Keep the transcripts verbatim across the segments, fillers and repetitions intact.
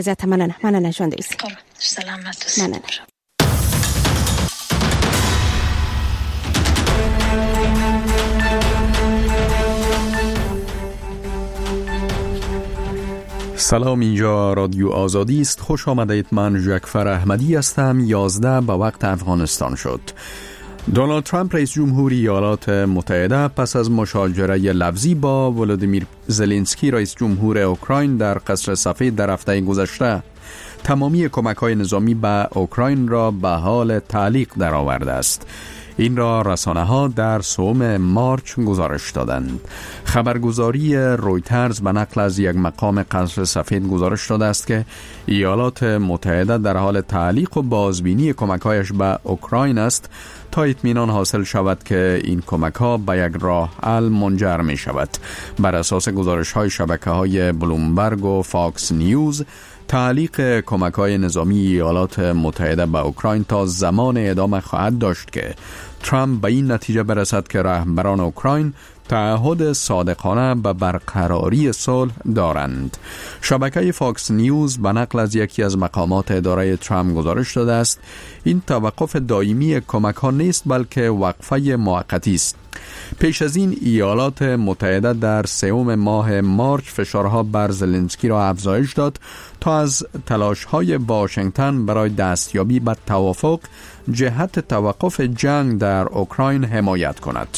زیاد مننه مننه جان دیسی سلامت مننه. سلام، اینجا رادیو آزادی است. خوش آمدید. من جعفر احمدی هستم. یازده به وقت افغانستان شد. دونالد ترامپ رئیس جمهوری ایالات متحده پس از مشاجره لفظی با ولودیمیر زلنسکی رئیس جمهور اوکراین در قصر سفید در هفته گذشته تمامی کمک‌های نظامی به اوکراین را به حال تعلیق درآورده است. این را رسانه‌ها در سوم مارچ گزارش دادند. خبرگزاری رویترز به نقل از یک مقام قصر سفید گزارش داده است که ایالات متحده در حال تعلیق و بازبینی کمک‌هایش به اوکراین است تا اطمینان حاصل شود که این کمک‌ها به یک راه حل منجر می شود. بر اساس گزارش‌های شبکه‌های بلومبرگ و فاکس نیوز، تعلیق کمک‌های نظامی ایالات متحده به اوکراین تا زمان ادامه خواهد داشت که ترامپ به این نتیجه برسد که رهبران اوکراین تعهد صادقانه به برقراری صلح دارند. شبکه فاکس نیوز به نقل از یکی از مقامات اداره ترامپ گزارش داده است این توقف دائمی کمک‌ها نیست بلکه وقفه موقتی است. پیش از این ایالات متحده در سوم ماه مارچ فشارها بر زلنسکی را افزایش داد تا از تلاش‌های واشنگتن برای دستیابی به توافق جهت توقف جنگ در اوکراین حمایت کند.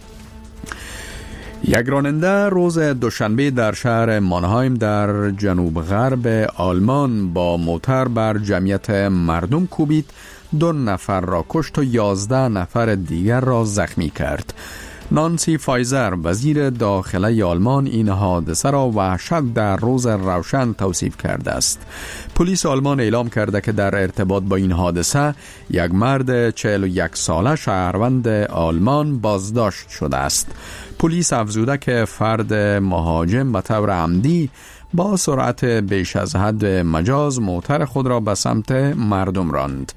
یک راننده روز دوشنبه در شهر مانهایم در جنوب غرب آلمان با موتر بر جمعیت مردم کوبید، دو نفر را کشت و یازده نفر دیگر را زخمی کرد. نانسی فایزر وزیر داخلی آلمان این حادثه را وحشت در روز روشن توصیف کرده است. پلیس آلمان اعلام کرده که در ارتباط با این حادثه یک مرد چهل و یک ساله شهروند آلمان بازداشت شده است. پلیس افزوده که فرد مهاجم به طور عمدی با سرعت بیش از حد مجاز موتر خود را به سمت مردم راند.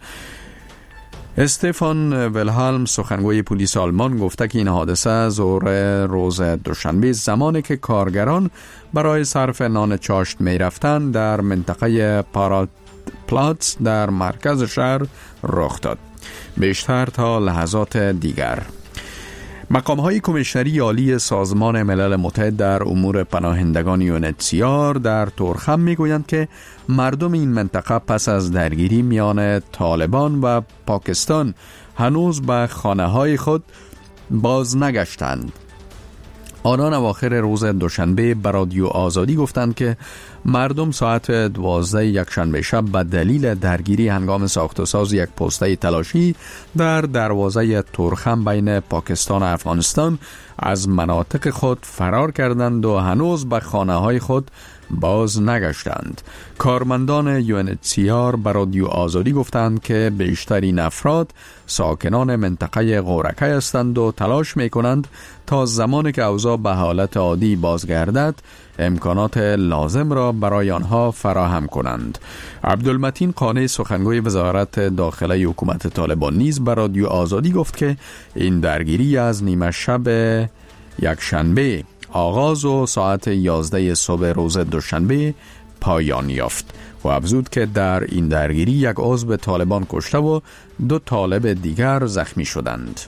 استفان ولهالم سخنگوی پلیس آلمان گفته که این حادثه ظهر روز دوشنبه زمانی که کارگران برای صرف نان چاشت می رفتند در منطقه پارات پلاتس در مرکز شهر رخ داد. بیشتر تا لحظات دیگر مقام‌های کمیشنری عالی سازمان ملل متحد در امور پناهندگان یو ان اچ سی آر در تورخم می‌گویند که مردم این منطقه پس از درگیری میان طالبان و پاکستان هنوز به خانه‌های خود باز نگشتند. آنان اواخر روز دوشنبه به رادیو آزادی گفتند که مردم ساعت دوازده یک شنبه شب به دلیل درگیری هنگام ساخت و ساز یک پسته تلاشی در دروازه تورخم بین پاکستان و افغانستان از مناطق خود فرار کردند و هنوز به خانه‌های خود باز نگشتند. کارمندان یو ان اچ سی آر به رادیو آزادی گفتند که بیشترین افراد ساکنان منطقه غورکه هستند و تلاش می‌کنند تا زمانی که اوضاع به حالت عادی بازگردد امکانات لازم را برای آنها فراهم کنند. عبدالمتین قانع سخنگوی وزارت داخلی حکومت طالبان نیز به رادیو آزادی گفت که این درگیری از نیمه شب یک شنبه آغاز و ساعت یازده صبح روز دوشنبه پایان یافت و افزود که در این درگیری یک عضو طالبان کشته و دو طالب دیگر زخمی شدند.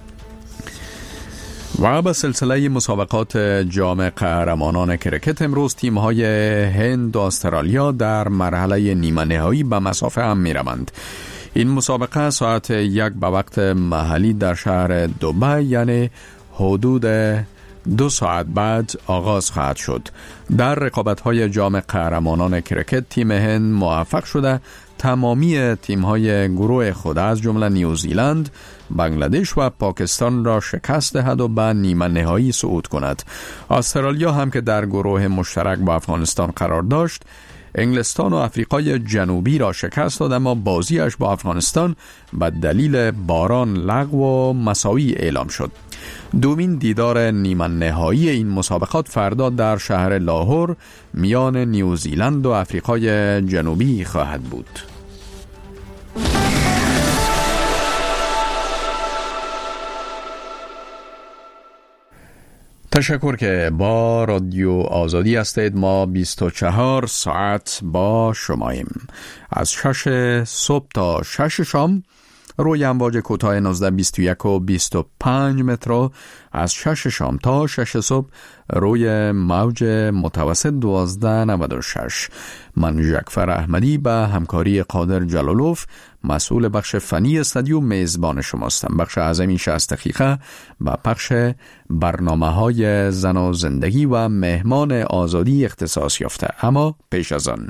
و به سلسله مسابقات جام قهرمانان کرکت امروز تیم‌های هند و استرالیا در مرحله نیمه نهایی به مسافه هم می‌روند. این مسابقه ساعت یک به وقت محلی در شهر دوبی یعنی حدود دو ساعت بعد آغاز خواهد شد. در رقابت‌های جام قهرمانان کرکت تیم هند موفق شده تمامی تیم‌های گروه خود از جمله نیوزیلند، بنگلادش و پاکستان را شکست دهد و به نیمه نهایی صعود کند. استرالیا هم که در گروه مشترک با افغانستان قرار داشت، انگلستان و آفریقای جنوبی را شکست داد اما بازیش با افغانستان به دلیل باران لغو و مساوی اعلام شد. دومین دیدار نیمه نهایی این مسابقات فردا در شهر لاهور میان نیوزیلند و آفریقای جنوبی خواهد بود. تشکر که با رادیو آزادی هستید. ما بیست و چهار ساعت با شماییم، از شش صبح تا شش شام روی امواج کوتاه نوزده بیست و یک و بیست و پنج متر، از شش شام تا شش صبح روی موج متوسط دوازده نود و شش. من ژکفر احمدی به همکاری قادر جلالوف مسئول بخش فنی استودیو میزبان شماستم. بخش اعظمی شصت دقیقه و پخش برنامه های زن و زندگی و مهمان آزادی اختصاص یافته. اما پیش از آن،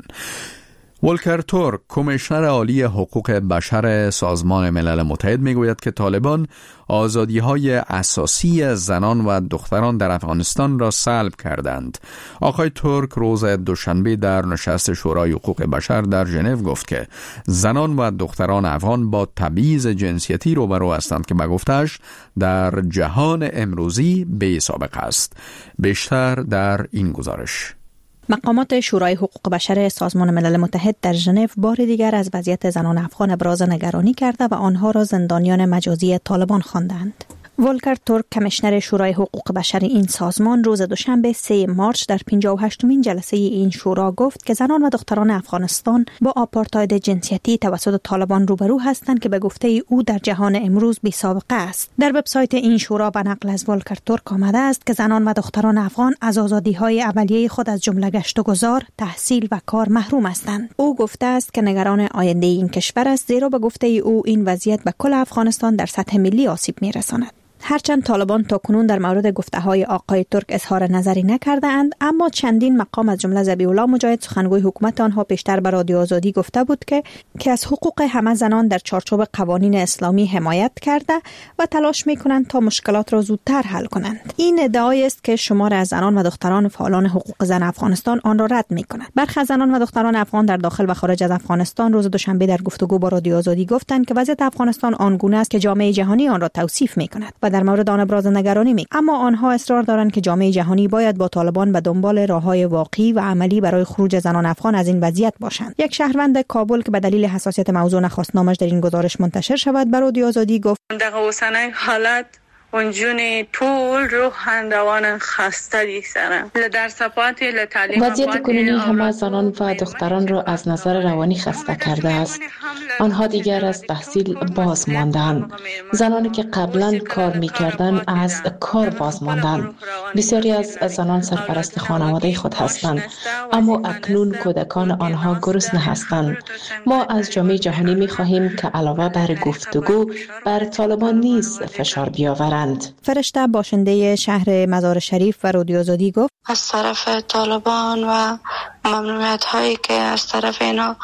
ولکر تورک، کمیشنر عالی حقوق بشر سازمان ملل متحد، میگوید که طالبان آزادی‌های اساسی زنان و دختران در افغانستان را سلب کردند. آقای تورک روز دوشنبه در نشست شورای حقوق بشر در ژنو گفت که زنان و دختران افغان با تبعیض جنسیتی روبرو هستند که به گفتش در جهان امروزی بی‌سابقه است. بیشتر در این گزارش. مقامات شورای حقوق بشر سازمان ملل متحد در ژنو بار دیگر از وضعیت زنان افغان ابراز نگرانی کرده و آنها را زندانیان مجازی طالبان خواندند. ولکر تورک، کمیشنر شورای حقوق بشر این سازمان، روز دوشنبه سه مارس در پنجاه و هشتمین جلسه این شورا گفت که زنان و دختران افغانستان با آپارتاید جنسیتی توسط طالبان روبرو هستند که به گفته او در جهان امروز بی سابقه است. در وبسایت این شورا به نقل از ولکر تورک آمده است که زنان و دختران افغان از آزادی‌های اولیه خود از جمله گشت و گذار، تحصیل و کار محروم هستند. او گفته است که نگران آینده این کشور است، زیرا به گفته او این وضعیت به کل افغانستان در سطح ملی آسیب می‌رساند. هرچند طالبان تاکنون در مورد گفته‌های آقای تورک اظهار نظری نکرده اند، اما چندین مقام از جمله ذبیح الله مجاهد، سخنگوی حکومت آنها، پیشتر به رادیو آزادی گفته بود که که از حقوق همه زنان در چارچوب قوانین اسلامی حمایت کرده و تلاش می‌کنند تا مشکلات را زودتر حل کنند. این ادعایی است که شمار از زنان و دختران فعالان حقوق زن افغانستان آن را رد می‌کنند. برخی از زنان و دختران افغان در داخل و خارج از افغانستان روز دوشنبه در گفتگو با رادیو آزادی گفتند که وضعیت افغانستان آنگونه است که جامعه جهانی آن را توصیف می‌کند و در مورد آن ابراز نگرانی می. اما آنها اصرار دارند که جامعه جهانی باید با طالبان به دنبال راههای واقعی و عملی برای خروج زنان افغان از این وضعیت باشند. یک شهروند کابل که به دلیل حساسیت موضوع نخواست نامش در این گزارش منتشر شود، به رادیو آزادی گفت: در اوسنای حالت اونجونی طول رو هندوان خسته دیسرم لدر سپاتی لتعلیم وضعیت کنونی همه زنان و دختران را از نظر روانی خسته کرده است. آنها دیگر از تحصیل باز ماندند. زنانی که قبلا کار می‌کردند از کار باز ماندند. بسیاری از زنان سرپرست خانواده خود هستند، اما اکنون کودکان آنها گرسنه هستند. ما از جامعه جهانی می‌خواهیم که علاوه بر گفتگو بر طالبان نیز فشار بیاورند. فرشته، باشنده شهر مزار شریف، و رادیو آزادی گفت: از طرف طالبان و ممنوعیت هایی که از طرف اینا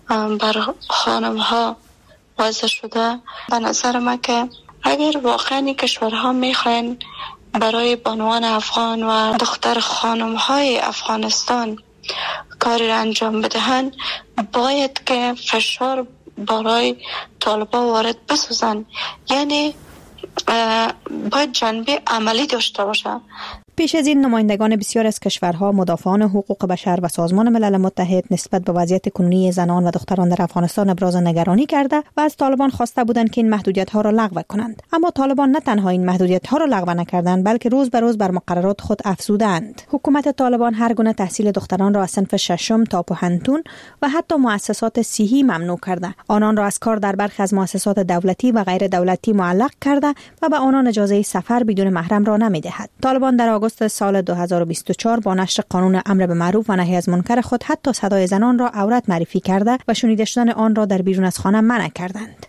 بر خانم ها وضع شده، به نظر من که اگر واقعا کشورها میخواین برای بانوان افغان و دختر خانم های افغانستان کاری را انجام بدهند، باید که فشار برای طالبان وارد بسازن، یعنی باید جنبه عملی داشته باشه. پیش از این نمایندگان بسیار از کشورها، مدافعان حقوق بشر و سازمان ملل متحد نسبت به وضعیت کنونی زنان و دختران در افغانستان ابراز نگرانی کرده و از طالبان خواسته بودند که این محدودیت‌ها را لغو کنند. اما طالبان نه تنها این محدودیت‌ها را لغو نکردند، بلکه روز به روز بر مقررات خود افزودند. حکومت طالبان هر گونه تحصیل دختران را از صنف ششم تا پوهنتون و حتی مؤسسات صحی ممنوع کرده. آنان را از کار در برخی از مؤسسات دولتی و غیر دولتی معلق کرده و به آنان اجازه سفر بدون محرم را نمی‌دهد. طالبان در آگوست سال دو هزار و بیست و چهار با نشر قانون امر به معروف و نهی از منکر خود حتی صدای زنان را عورت معرفی کرده و شنیده شدن آن را در بیرون از خانه منع کردند.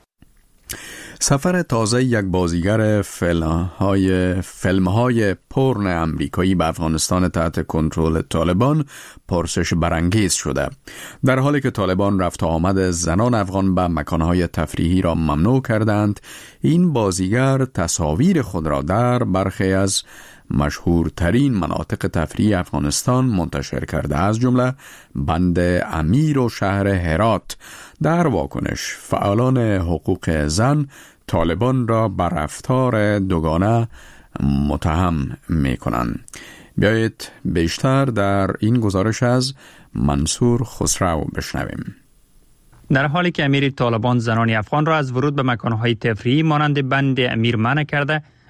سفر تازه یک بازیگر فیلم‌های فیلم‌های پورن امریکایی به افغانستان تحت کنترل طالبان پرسش برانگیز شده. در حالی که طالبان رفت و آمد زنان افغان به مکانهای تفریحی را ممنوع کردند، این بازیگر تصاویر خود را در برخی از مشهورترین مناطق تفریحی افغانستان منتشر کرده، از جمله بند امیر و شهر هرات. در واکنش، فعالان حقوق زن طالبان را بر رفتار دوگانه متهم می کنند. بیایید بیشتر در این گزارش از منصور خسرو بشنویم. در حالی که امیر طالبان زنان افغان را از ورود به مکانهای تفریحی مانند بند امیر منع کرده،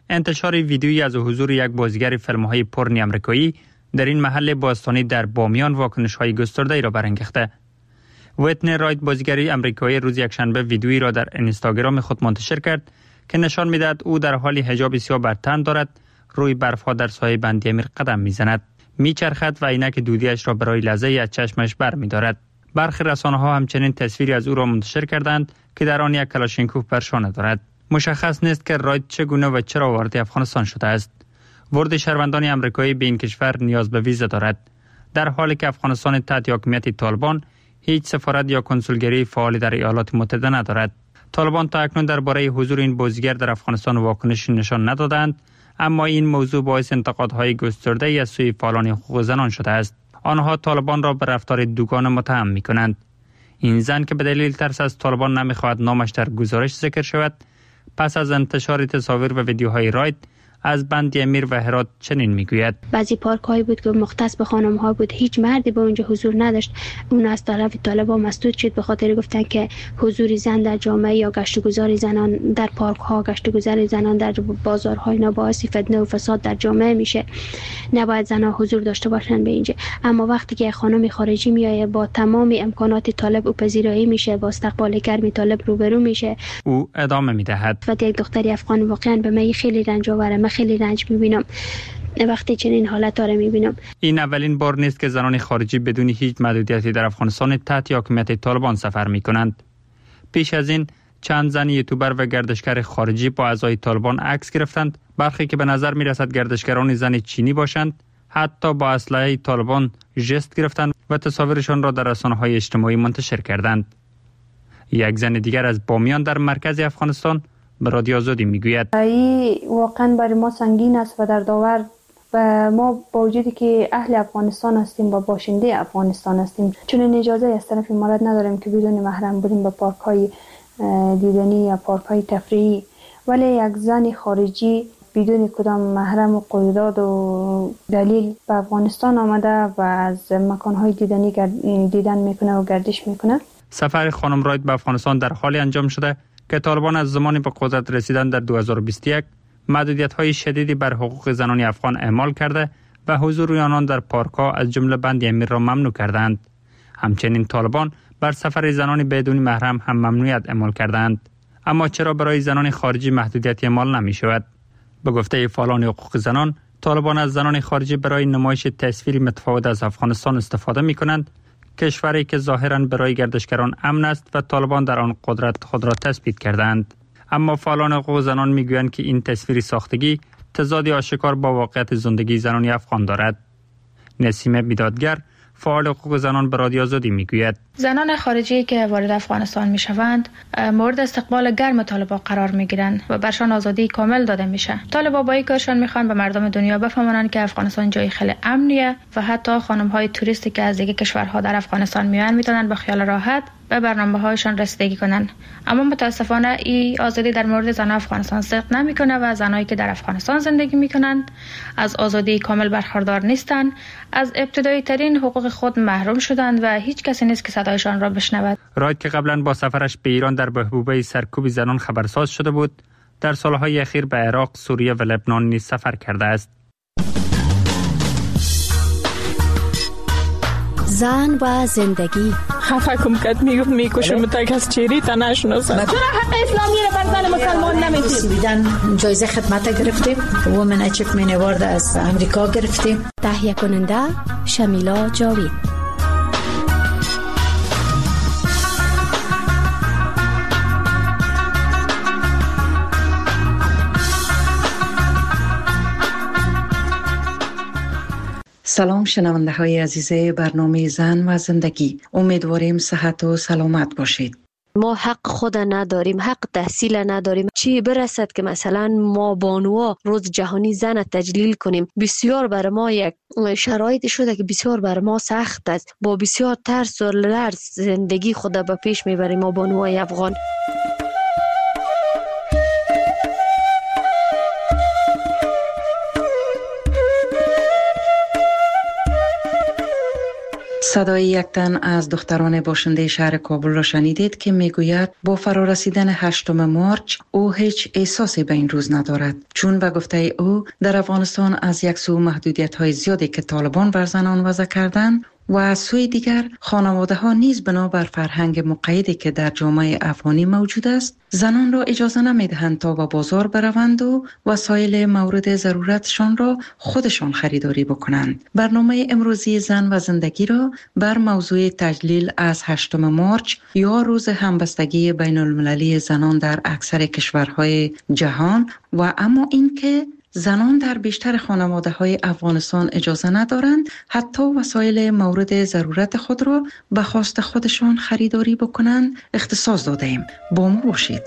انتشار ویدیویی از حضور یک بازیگر فیلم‌های پورنی آمریکایی در این محل باستانی در بامیان واکنش‌های گسترده‌ای را برانگیخته. ویتنی رایت بازیگر آمریکایی روز یکشنبه ویدیویی را در اینستاگرام خود منتشر کرد که نشان می‌دهد او در حال حجاب سیاه بر تن دارد، روی برف‌ها در سایه بندی امیر قدم می‌زند، می‌چرخد و عینک دودی‌اش را برای لحظه از چشمش برمی‌دارد. برخی رسانه‌ها همچنین تصویری از او را منتشر کردند که در آن یک کلاشینکوف بر شانه دارد. مشخص نیست که رایت چگونه و چرا وارد افغانستان شده است. ورود شهروندان آمریکایی به این کشور نیاز به ویزا دارد، در حالی که افغانستان تحت حاکمیت طالبان هیچ سفارت یا کنسولگری فعال در ایالات متحده ندارد. طالبان تا اکنون درباره حضور این بازیگر در افغانستان واکنش نشان ندادند، اما این موضوع باعث انتقادهای گسترده‌ای از سوی فعالان حقوق زنان شده است. آنها طالبان را به رفتار دوگانه متهم می‌کنند. این زن که به دلیل ترس از طالبان نمی‌خواهد نامش در گزارش ذکر شود، پس از انتشار تصاویر و ویدیوهای رایت از بند امیر و هرات چنین میگوید: بعضی پارک هایی بود که مختص به خانم ها بود، هیچ مردی به اونجا حضور نداشت. اون از طرف طالبان مسدود شد به خاطر گفتن که حضور زن در جامعه یا گشت گذار زنان در پارک ها، گشت گذار زنان در بازارها اینا باعث فتنه و فساد در جامعه میشه، نباید زنها حضور داشته باشن به اینجا. اما وقتی که خانم خارجی میایه با تمام امکانات طالب او پذیرایی میشه، با استقبال گرم طالب روبرو میشه. او ادامه میدهد: و یک دختری افغان واقعا به من خیلی رنج آوره، خیلی رنج میبینم وقتی چنین حالت ها رو میبینم. این اولین بار نیست که زنان خارجی بدون هیچ محدودیتی در افغانستان تحت حاکمیت طالبان سفر میکنند. پیش از این چند زن یوتیوبر و گردشگر خارجی با اعضای طالبان عکس گرفتند. برخی که به نظر میرسد گردشگران زن چینی باشند، حتی با اسلحه طالبان ژست گرفتند و تصاویرشان را در رسانه‌های اجتماعی منتشر کردند. یک زن دیگر از بامیان در مرکز افغانستان به رادیو آزادی میگوید: این واقعا برای ما سنگین است و در داور و ما با وجودی که اهل افغانستان هستیم و باشنده افغانستان هستیم، چون اجازه از طرف امارات نداریم که بدون محرم بریم به پارک های دیدنی یا پارک های تفریحی، ولی یک زن خارجی بدون کدام محرم و قیودات و دلیل به افغانستان آمده و از مکان های دیدنی دیدن میکنه و گردش میکنه. سفر خانم رایت به افغانستان در حالی انجام شده که طالبان از زمانی به قدرت رسیدن در دو هزار و بیست و یک محدودیت‌های شدیدی بر حقوق زنان افغان اعمال کرده و حضور آنان در پارک‌ها از جمله بند امیر را ممنوع کردند. همچنین طالبان بر سفر زنان بدون محرم هم ممنوعیت اعمال کردند. اما چرا برای زنان خارجی محدودیت اعمال نمی‌شود؟ به گفته فعالان حقوق زنان، طالبان از زنان خارجی برای نمایش تصویری متفاوت از افغانستان استفاده می‌کنند، کشوری که ظاهراً برای گردشگران امن است و طالبان در آن قدرت خود را تثبیت کردند. اما فعالان حقوق زنان میگویند که این تصویر ساختگی تضادی آشکار با واقعیت زندگی زنان افغان دارد. نسیم بیدادگر، فعال حقوق زنان به رادیو آزادی میگوید: زنان خارجی که وارد افغانستان میشوند مورد استقبال گرم طالبان قرار میگیرند و برشان آزادی کامل داده میشه. طالبان با این کارشان میخوان به مردم دنیا بفهمونن که افغانستان جای خیلی امنیه و حتی خانم های توریستی که از دیگه کشورها در افغانستان میان میتونن به خیال راحت به برنامه‌هایشان رسیدگی کنن. اما متاسفانه این آزادی در مورد زنان افغانستان صدق نمیکنه و زنایی که در افغانستان زندگی میکنند از آزادی کامل برخوردار نیستند، از ابتدایی ترین حقوق خود محروم شدند و هیچ کسی نیست که صدایشان را بشنود. رایت که قبلا با سفرش به ایران در بهبوبه سرکوب زنان خبرساز شده بود، در سالهای اخیر به عراق، سوریه و لبنان نیز سفر کرده است. زن و زندگی. خفه کم کد میگفت میکشم تک از چیری تا نشناسم. چرا حق اسلامی رو بر زن مسلمان نمیدید؟ بیدن جایزه خدمت گرفتیم، وومن اچیومنت اوارد از امریکا گرفتیم. تهیه کننده شمیلا جاوید. سلام شنونده های عزیز برنامه زن و زندگی، امیدواریم صحت و سلامت باشید. ما حق خود نداریم، حق تحصیل نداریم. چی برسد که مثلا ما بانوها روز جهانی زن تجلیل کنیم؟ بسیار بر ما یک شرایط شده که بسیار بر ما سخت است. با بسیار ترس و لرز زندگی خود به پیش میبریم ما بانوهای افغان. صدای یک تن از دختران باشنده شهر کابل را شنیدید که میگوید با فرارسیدن هشتم مارچ او هیچ احساسی به این روز ندارد، چون به گفته او در افغانستان از یک سو محدودیت‌های زیادی که طالبان بر زنان وضع کردند و از سوی دیگر خانواده ها نیز بنابر فرهنگ مقیدی که در جامعه افغانی موجود است زنان را اجازه نمیدهند تا به بازار بروند و وسایل مورد ضرورتشان را خودشان خریداری بکنند. برنامه امروزی زن و زندگی را بر موضوع تجلیل از هشتم مارچ یا روز همبستگی بین المللی زنان در اکثر کشورهای جهان و اما اینکه زنان در بیشتر خانواده های افغانستان اجازه ندارند حتی وسایل مورد ضرورت خود را به خواست خودشان خریداری بکنند اختصاص داده ایم. با ما باشید.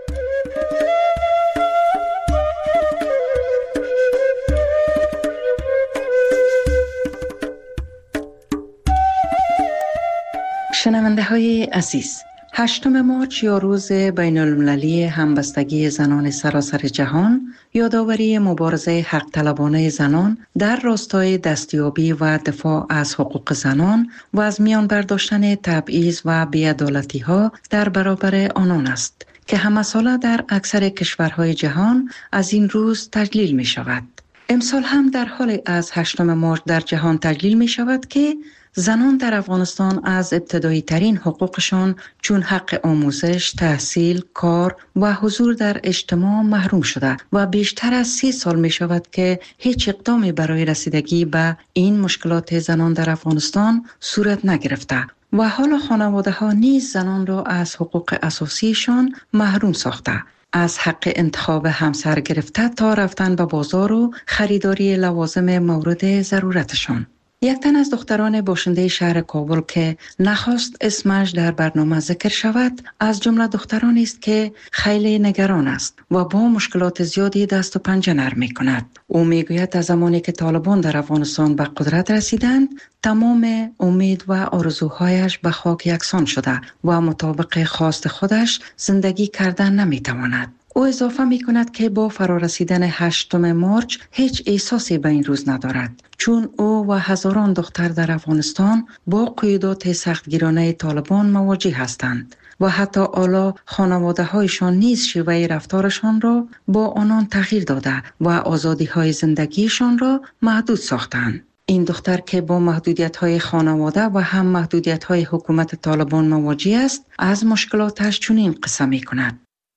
شنونده های عزیز، هشتم مارچ یا روز بین المللی همبستگی زنان سراسر جهان یادآوری مبارزه حق طلبانه زنان در راستای دستیابی و دفاع از حقوق زنان و از میان برداشتن تبعیض و بی‌عدالتی ها در برابر آنان است که همه ساله در اکثر کشورهای جهان از این روز تجلیل می شود. امسال هم در حال از هشتم مارچ در جهان تجلیل می شود که زنان در افغانستان از ابتدایی ترین حقوقشان چون حق آموزش، تحصیل، کار و حضور در اجتماع محروم شده و بیشتر از سی سال می شود که هیچ اقدامی برای رسیدگی به این مشکلات زنان در افغانستان صورت نگرفته و حالا خانواده ها نیز زنان را از حقوق اساسیشان محروم ساخته، از حق انتخاب همسر گرفته تا رفتن به بازار و خریداری لوازم مورد ضرورتشان. یک تن از دختران باشنده شهر کابل که نخواست اسمش در برنامه ذکر شود از جمله دخترانی است که خیلی نگران است و با مشکلات زیادی دست و پنجه نرم می کند. او می گوید از زمانی که طالبان در افغانستان به قدرت رسیدند تمام امید و آرزوهایش به خاک یکسان شده و مطابق خواست خودش زندگی کردن نمی تواند. او اضافه می کند که با فرارسیدن هشتم مارچ هیچ احساسی به این روز ندارد، چون او و هزاران دختر در افغانستان با قیودات سختگیرانه طالبان مواجه هستند و حتی حالا خانواده هایشان نیز شیوه رفتارشان را با آنان تغییر داده و آزادی های زندگیشان را محدود ساختند. این دختر که با محدودیت های خانواده و هم محدودیت های حکومت طالبان مواجه است از مشکلاتش چنین قصه می کند.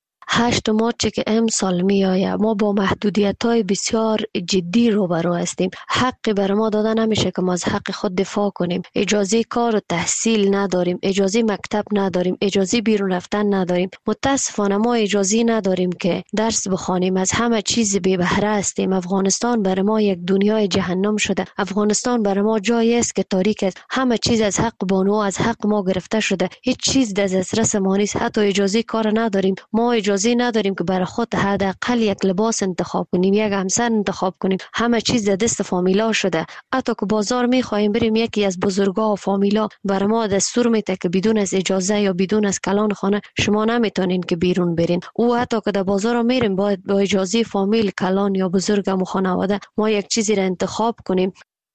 هشت مارچ که امسال می آید ما با محدودیت های بسیار جدی روبرو هستیم. حقی بر ما داده نمیشه که ما از حق خود دفاع کنیم. اجازه کار و تحصیل نداریم، اجازه مکتب نداریم، اجازه بیرون رفتن نداریم. متاسفانه ما اجازه نداریم که درس بخوانیم. از همه چیز بی بهره هستیم. افغانستان بر ما یک دنیای جهنم شده. افغانستان بر ما جایی است که تاریک است. همه چیز از حق بانو از حق ما گرفته شده. هیچ چیز در دسترس ما نیست. حتی اجازه کار نداریم. ما اجازه نداریم که برای خود حداقل یک لباس انتخاب کنیم، یک همسر انتخاب کنیم. همه چیز در دست فامیلا شده. حتی که بازار میخوایم بریم یکی از بزرگا و فامیلا بر ما دستور میده که بدون از اجازه یا بدون از کلان خانه شما نمیتونین که بیرون برین. او حتی که در بازار میریم باید با اجازه فامیل، کلان یا بزرگ و خانواده ما یک چیزی را انتخاب کنیم.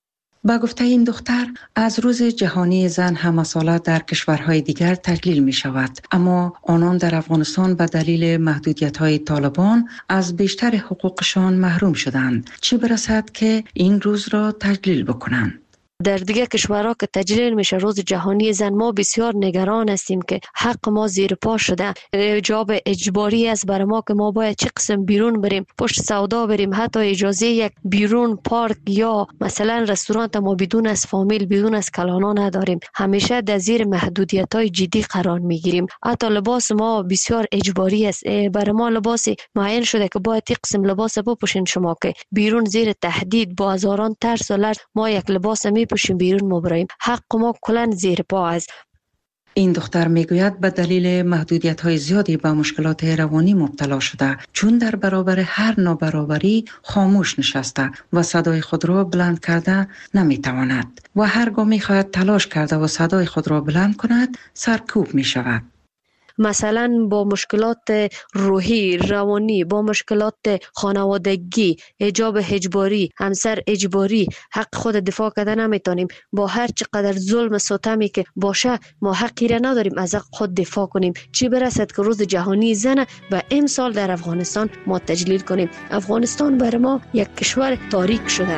با گفته این دختر از روز جهانی زن همه ساله در کشورهای دیگر تجلیل می شود، اما آنان در افغانستان به دلیل محدودیت های طالبان از بیشتر حقوقشان محروم شدند، چه برسد که این روز را تجلیل بکنند. در دیگه کشورها که تجلیل میشه روز جهانی زن ما بسیار نگران هستیم که حق ما زیر پا شده. جاب اجباری است برای ما که ما باید چه قسم بیرون بریم، پشت سودا بریم، حتی اجازه یک بیرون پارک یا مثلا رستوران ما بدون از فامیل، بدون از کلانا نداریم. همیشه در زیر محدودیت های جدی قرار میگیریم. حتی لباس ما بسیار اجباری است. برای ما لباس معین شده که باید یک قسم لباس بپوشین شما که بیرون زیر تهدید با هزاران ترس و لرز ما یک لباس می پوشیم بیرون مبریم. حق ما کلن زیر پا است. این دختر میگوید به دلیل محدودیت های زیادی به مشکلات روانی مبتلا شده، چون در برابر هر نابرابری خاموش نشسته و صدای خود را بلند کرده نمیتواند و هرگاه میخواهد تلاش کرده و صدای خود را بلند کند سرکوب میشود. مثلا با مشکلات روحی، روانی، با مشکلات خانوادگی، حجاب اجباری، همسر اجباری، حق خود دفاع کردن نمیتونیم. با هر چقدر ظلم ستمی که باشه ما حقی را نداریم از حق خود دفاع کنیم. چی برسد که روز جهانی زن و امسال در افغانستان ما تجلیل کنیم. افغانستان بر ما یک کشور تاریک شده.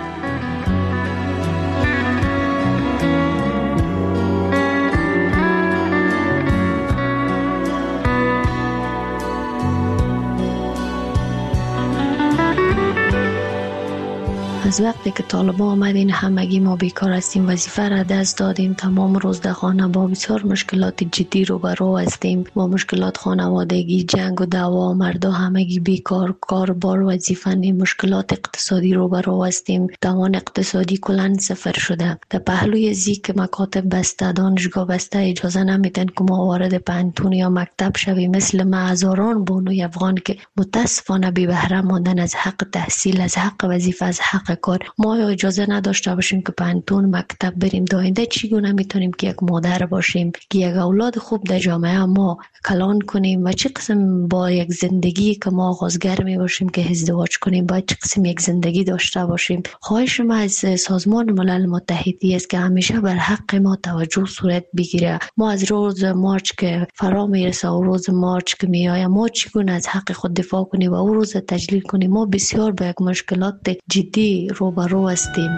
از وقتی که طالبان آمدین همگی ما بیکار هستیم، وظیفه را دست دادیم، تمام روز در خانه با بسیار مشکلات جدی روبرو هستیم، با مشکلات خانوادگی، جنگ و دعوا، مردا همگی بیکار، کار بار وظیفه نیم، مشکلات اقتصادی روبرو هستیم، توان اقتصادی کلا صفر شده. در پهلوی زی که مکاتب بسته، دانشگاه بسته، اجازه نمیدن که ما وارد پانتون یا مکتب شویم. مثل ما هزاران بانوی افغان که متاسفانه بی بهره ماندن از حق تحصیل، از حق وظیفه، از حق کار. ما اجازه نداشته باشیم که پانتون مکتب بریم. داینده چگونه میتونیم که یک مادر باشیم که یک اولاد خوب در جامعه ما کلان کنیم و چه قسم با یک زندگی که ما آغازگر می باشیم که ازدواج کنیم، باید چه قسم یک زندگی داشته باشیم. خواهش ما از سازمان ملل متحدی است که همیشه بر حق ما توجه صورت بگیره. ما از روز مارچ که فرا میرسه و روز مارچ که میآید ما چگونه از حق خود دفاع کنیم و او روز تجلیل کنیم. ما بسیار با یک مشکلات جدی روبرو هستیم.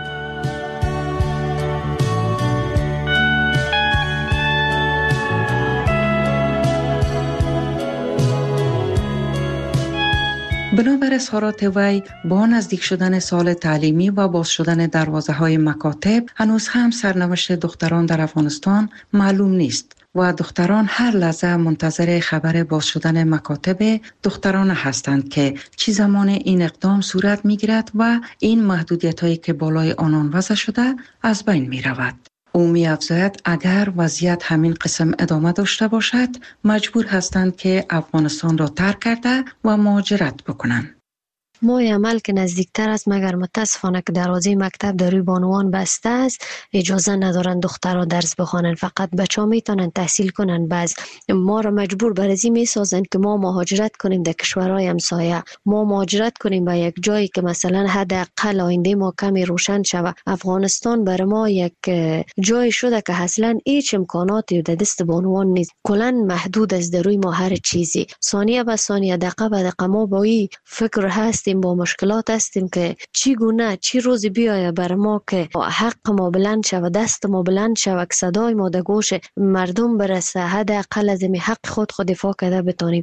بنابر اظهارات وی با نزدیک شدن سال تعلیمی و باز شدن دروازه های مکاتب هنوز هم سرنوشت دختران در افغانستان معلوم نیست و دختران هر لحظه منتظر خبر باز شدن مکاتب دختران هستند که چی زمان این اقدام صورت می گیرد و این محدودیت هایی که بالای آنان وضع شده از بین می رود. او می افزاید اگر وضعیت همین قسم ادامه داشته باشد مجبور هستند که افغانستان را ترک کرده و مهاجرت بکنند. ما عمل که نزدیکتر است، مگر متاسفانه که دروازه مکتب در روی بانوان بسته است، اجازه ندارن دخترها درس بخوانن، فقط بچه‌ها میتونن تحصیل کنن. بعض ما را مجبور بر ازی میسازن که ما مهاجرت کنیم در کشورهای همسایه، ما مهاجرت کنیم به یک جایی که مثلا حداقل آینده ما کمی روشن شود. افغانستان بر ما یک جای شده که اصلا هیچ امکاناتی در دست بانوان نیست، کلا محدود است در روی ما هر چیزی. ثانیه به ثانیه، دقیقه به دقیقه ما با این فکر هست، با مشکلات هستیم که چی گونه چی روزی بیایه بر ما که حق ما بلند شود، دست ما بلند شود، صدای ما در گوش مردم برسه، حداقل از این حق خود خود دفاع کرده بتونیم.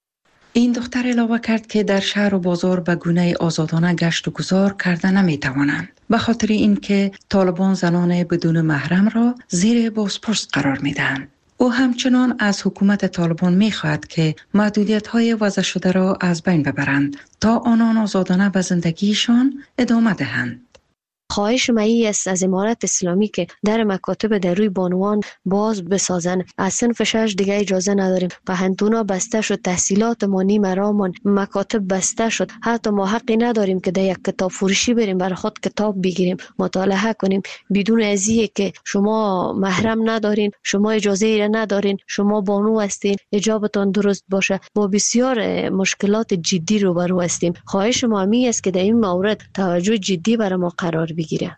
این دختر علاوه کرد که در شهر و بازار به گونه آزادانه گشت و گذار کرده نمی توانند، به خاطر اینکه طالبان زنان بدون محرم را زیر بازپرس قرار می دهند. او همچنان از حکومت طالبان می خواهد که محدودیت‌های وضع شده را از بین ببرند تا آنان آزادانه به زندگیشان ادامه دهند. خواهش مایی است از امارت اسلامی که در مکاتب در روی بانوان باز بسازن. از صنف شش دیگه اجازه نداریم. پهنتونا بسته شد، تحصیلات ما نیم رامان، مکاتب بسته شد. حتی ما حقی نداریم که در یک کتاب فروشی بریم برای خود کتاب بگیریم مطالعه کنیم بدون ازیه که شما محرم ندارین، شما اجازه ای ندارین، شما بانو هستین، حجابتان درست باشه. با بسیار مشکلات جدی روبرو هستیم. خواهش ما می است که در این مورد توجه جدی برای ما قرار بگیره.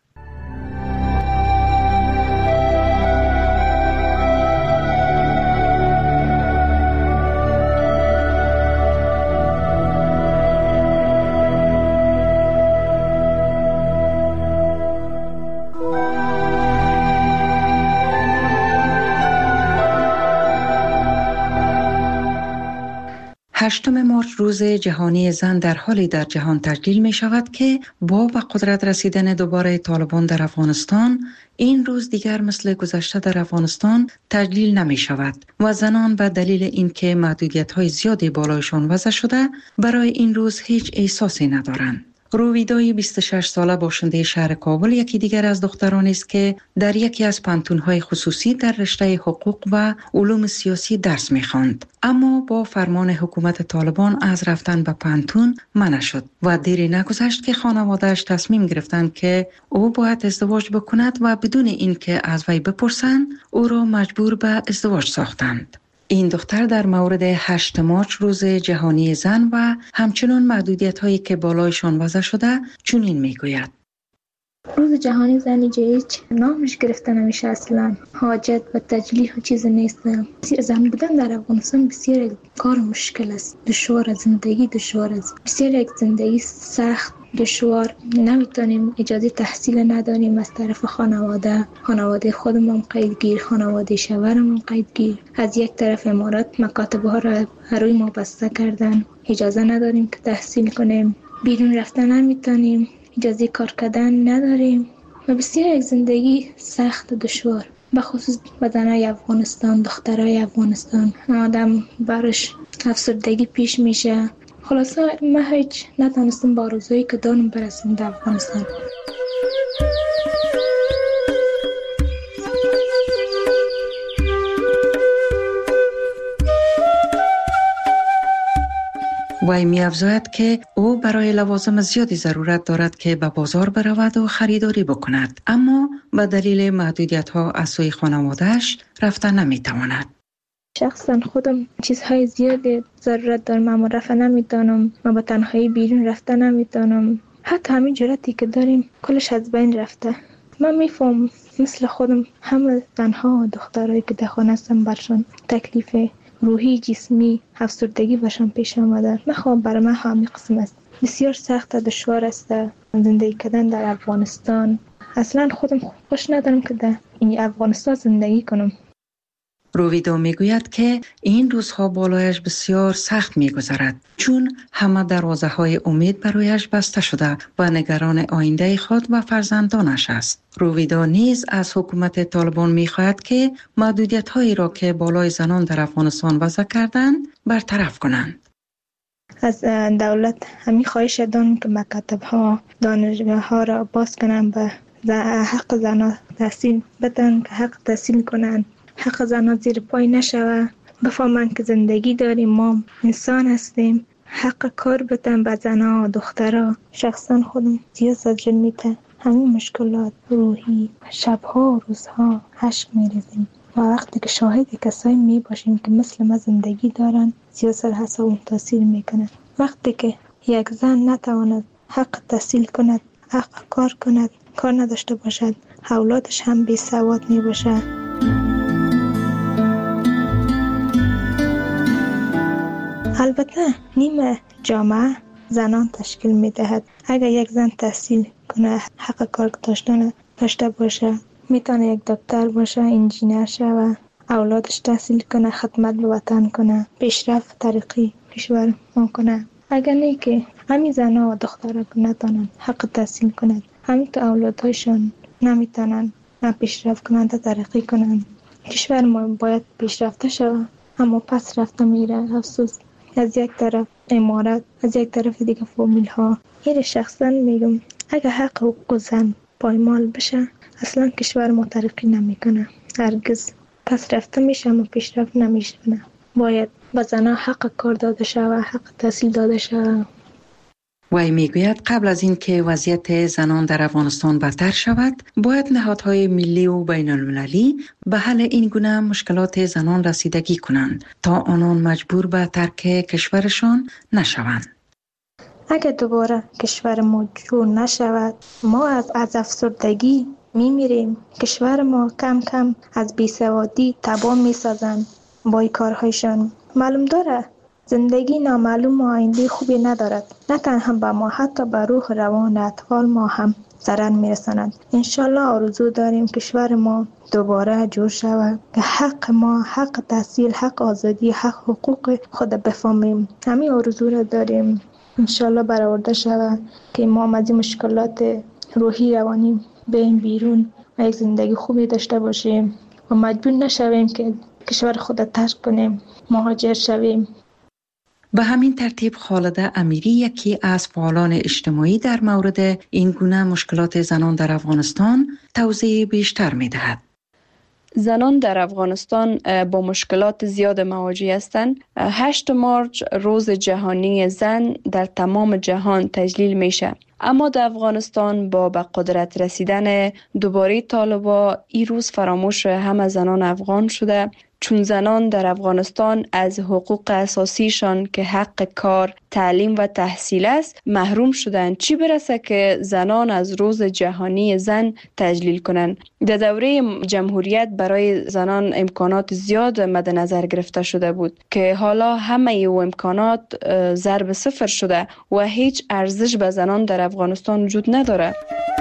هشتم مارچ روز جهانی زن در حالی در جهان تجلیل می شود که با به قدرت رسیدن دوباره طالبان در افغانستان این روز دیگر مثل گذشته در افغانستان تجلیل نمی شود و زنان به دلیل اینکه محدودیت های زیادی بالایشان وضع شده برای این روز هیچ احساسی ندارند. رویدای بیست و شش ساله باشنده شهر کابل یکی دیگر از دخترانی است که در یکی از پانتون‌های خصوصی در رشته حقوق و علوم سیاسی درس می‌خواند، اما با فرمان حکومت طالبان از رفتن به پانتون منع شد و دیری نگذشت که خانواده‌اش تصمیم گرفتند که او باید ازدواج بکند و بدون اینکه از وی بپرسند او را مجبور به ازدواج ساختند. این دختر در مورد هشت مارچ روز جهانی زن و همچنین محدودیت هایی که بالایشان وضع شده چنین میگوید. روز جهانی زن جهیز نامش گرفته نمیشه اصلا. حاجت و تجلیل و چیز نیست. زن بودن در افغانستان بسیار کار مشکل است. دشوار زندگی دشوار است. بسیار یک زندگی سخت دشوار. نمیتونیم اجازه تحصیل نداریم از طرف خانواده. خانواده خودمون قیدگیر، خانواده شوهرمون قیدگیر. از یک طرف امارات مکاتب ها را روی ما بسته کردن. اجازه نداریم که تحصیل کنیم. بیرون رفتن نمیتونیم. اجازه کار کردن نداریم و بسیار یک زندگی سخت و دشوار، بخصوص زنای افغانستان، دخترای افغانستان. آدم برش افسردگی پیش میشه. خلاصه ما هیچ نتونستم با آرزویی که دارم برسیم در افغانستان. وی می افزاید که او برای لوازم زیادی ضرورت دارد که به بازار برود و خریداری بکند، اما به دلیل محدودیت ها از سوی خانواده‌اش رفتن نمی تواند. شخصا خودم چیزهای زیادی ضرورت دارم اما رفتن نمیتونم. ما به تنهایی بیرون رفتن نمیتونم. حتی همین جرأتی که داریم کلش از بین رفته. من میفهم مثل خودم همه زنها و دخترایی که در خانه هستن برشان تکلیف روحی، جسمی، افسردگی برشان پیش آمده. نخوام برای من همین قسم است. بسیار سخت و دشوار است زندگی کردن در افغانستان. اصلا خودم خوش ندارم که در این افغانستان زندگی کنم. رویدا میگوید که این روزها بالایش بسیار سخت میگذرد، چون همه دروازه های امید برایش بسته شده و نگران آینده خود و فرزندانش است. رویدا نیز از حکومت طالبان میخواهد که محدودیت هایی را که بالای زنان در افغانستان وضع کردند برطرف کنند. از دولت همین خواهش دارم که مکاتب ها، دانشگاه ها را باز کنند، به حق زنان تحصیل بدن، که حق تحصیل کنند، حق زنان زیر پای نشوه. بفهمن که زندگی داریم، ما انسان هستیم. حق کار بدن به زنان و دخترها. شخصا خودم زیاد زجر میته. همین مشکلات روحی، شبها و روزها اشک میریزیم و وقتی که شاهد کسایی می باشیم که مثل ما زندگی دارن، زیاد سر حسابون تاثیر میکنه. وقتی که یک زن نتواند حق تحصیل کند، حق کار کند، کار نداشته باشد، اولادش هم بی سواد می باشه. البته نیمه جامعه زنان تشکیل می دهد. اگر یک زن تحصیل کنه، حق کار داشتن داشته باشه، میتونه یک دکتر باشه، انجینر شه، اولادش تحصیل کنه، خدمت به وطن کنه، پیشرفت ترقی کشور کنه. اگر نه که همین زنها و دخترها نتونن حق تحصیل کنند، همین تو اولادهایشان نمیتونن نه پیشرفت کنند تا ترقی کنند. کشور ما باید پیشرفته شود اما پس رفته میره. افسوس. از یک طرف امارات، از یک طرف دیگه فامیل ها. این شخصا میگم اگر حق حقوق زن پایمال بشه، اصلا کشور ما ترقی نمیکنه. هرگز پس رفته میشه اما پیشرفت نمیشه. باید به زنها حق کار داده شود، حق تحصیل داده شود. وی میگوید قبل از این که وضعیت زنان در افغانستان بدتر شود، باید نهادهای ملی و بین المللی به حل این گونه مشکلات زنان رسیدگی کنند تا آنان مجبور به ترک کشورشان نشوند. اگر دوباره کشور ما جور نشود، ما از از افسردگی میمیریم. کشور ما کم کم از بیسوادی تباه میسازند با این کارهایشان. معلوم داره زندگی نامعلوم و آینده خوبی ندارد. نه تنها به ما، حتی به روح روان اطفال ما هم ضرر میرساند. انشالله آرزو داریم کشور ما دوباره جور شود که حق ما، حق تحصیل، حق آزادی، حق حقوق خود بفهمیم. همین آرزو را داریم. انشالله برآورده شود که ما از این مشکلات روحی روانی بریم بیرون و یک زندگی خوبی داشته باشیم و مجبور نشویم که کشور خود ترک کنیم، مهاجر شویم. به همین ترتیب خالده امیری، یکی از فعالان اجتماعی، در مورد این گونه مشکلات زنان در افغانستان توضیح بیشتر می دهد. زنان در افغانستان با مشکلات زیاد مواجه هستند. هشت مارچ روز جهانی زن در تمام جهان تجلیل میشه، اما در افغانستان با به قدرت رسیدن دوباره طالبا این روز فراموش همه زنان افغان شده، چون زنان در افغانستان از حقوق اساسیشان که حق کار، تعلیم و تحصیل است محروم شدند، چی برسه که زنان از روز جهانی زن تجلیل کنند. در دوره جمهوریت برای زنان امکانات زیاد مد نظر گرفته شده بود که حالا همه او امکانات ضرب صفر شده و هیچ ارزش به زنان در افغانستان وجود نداره.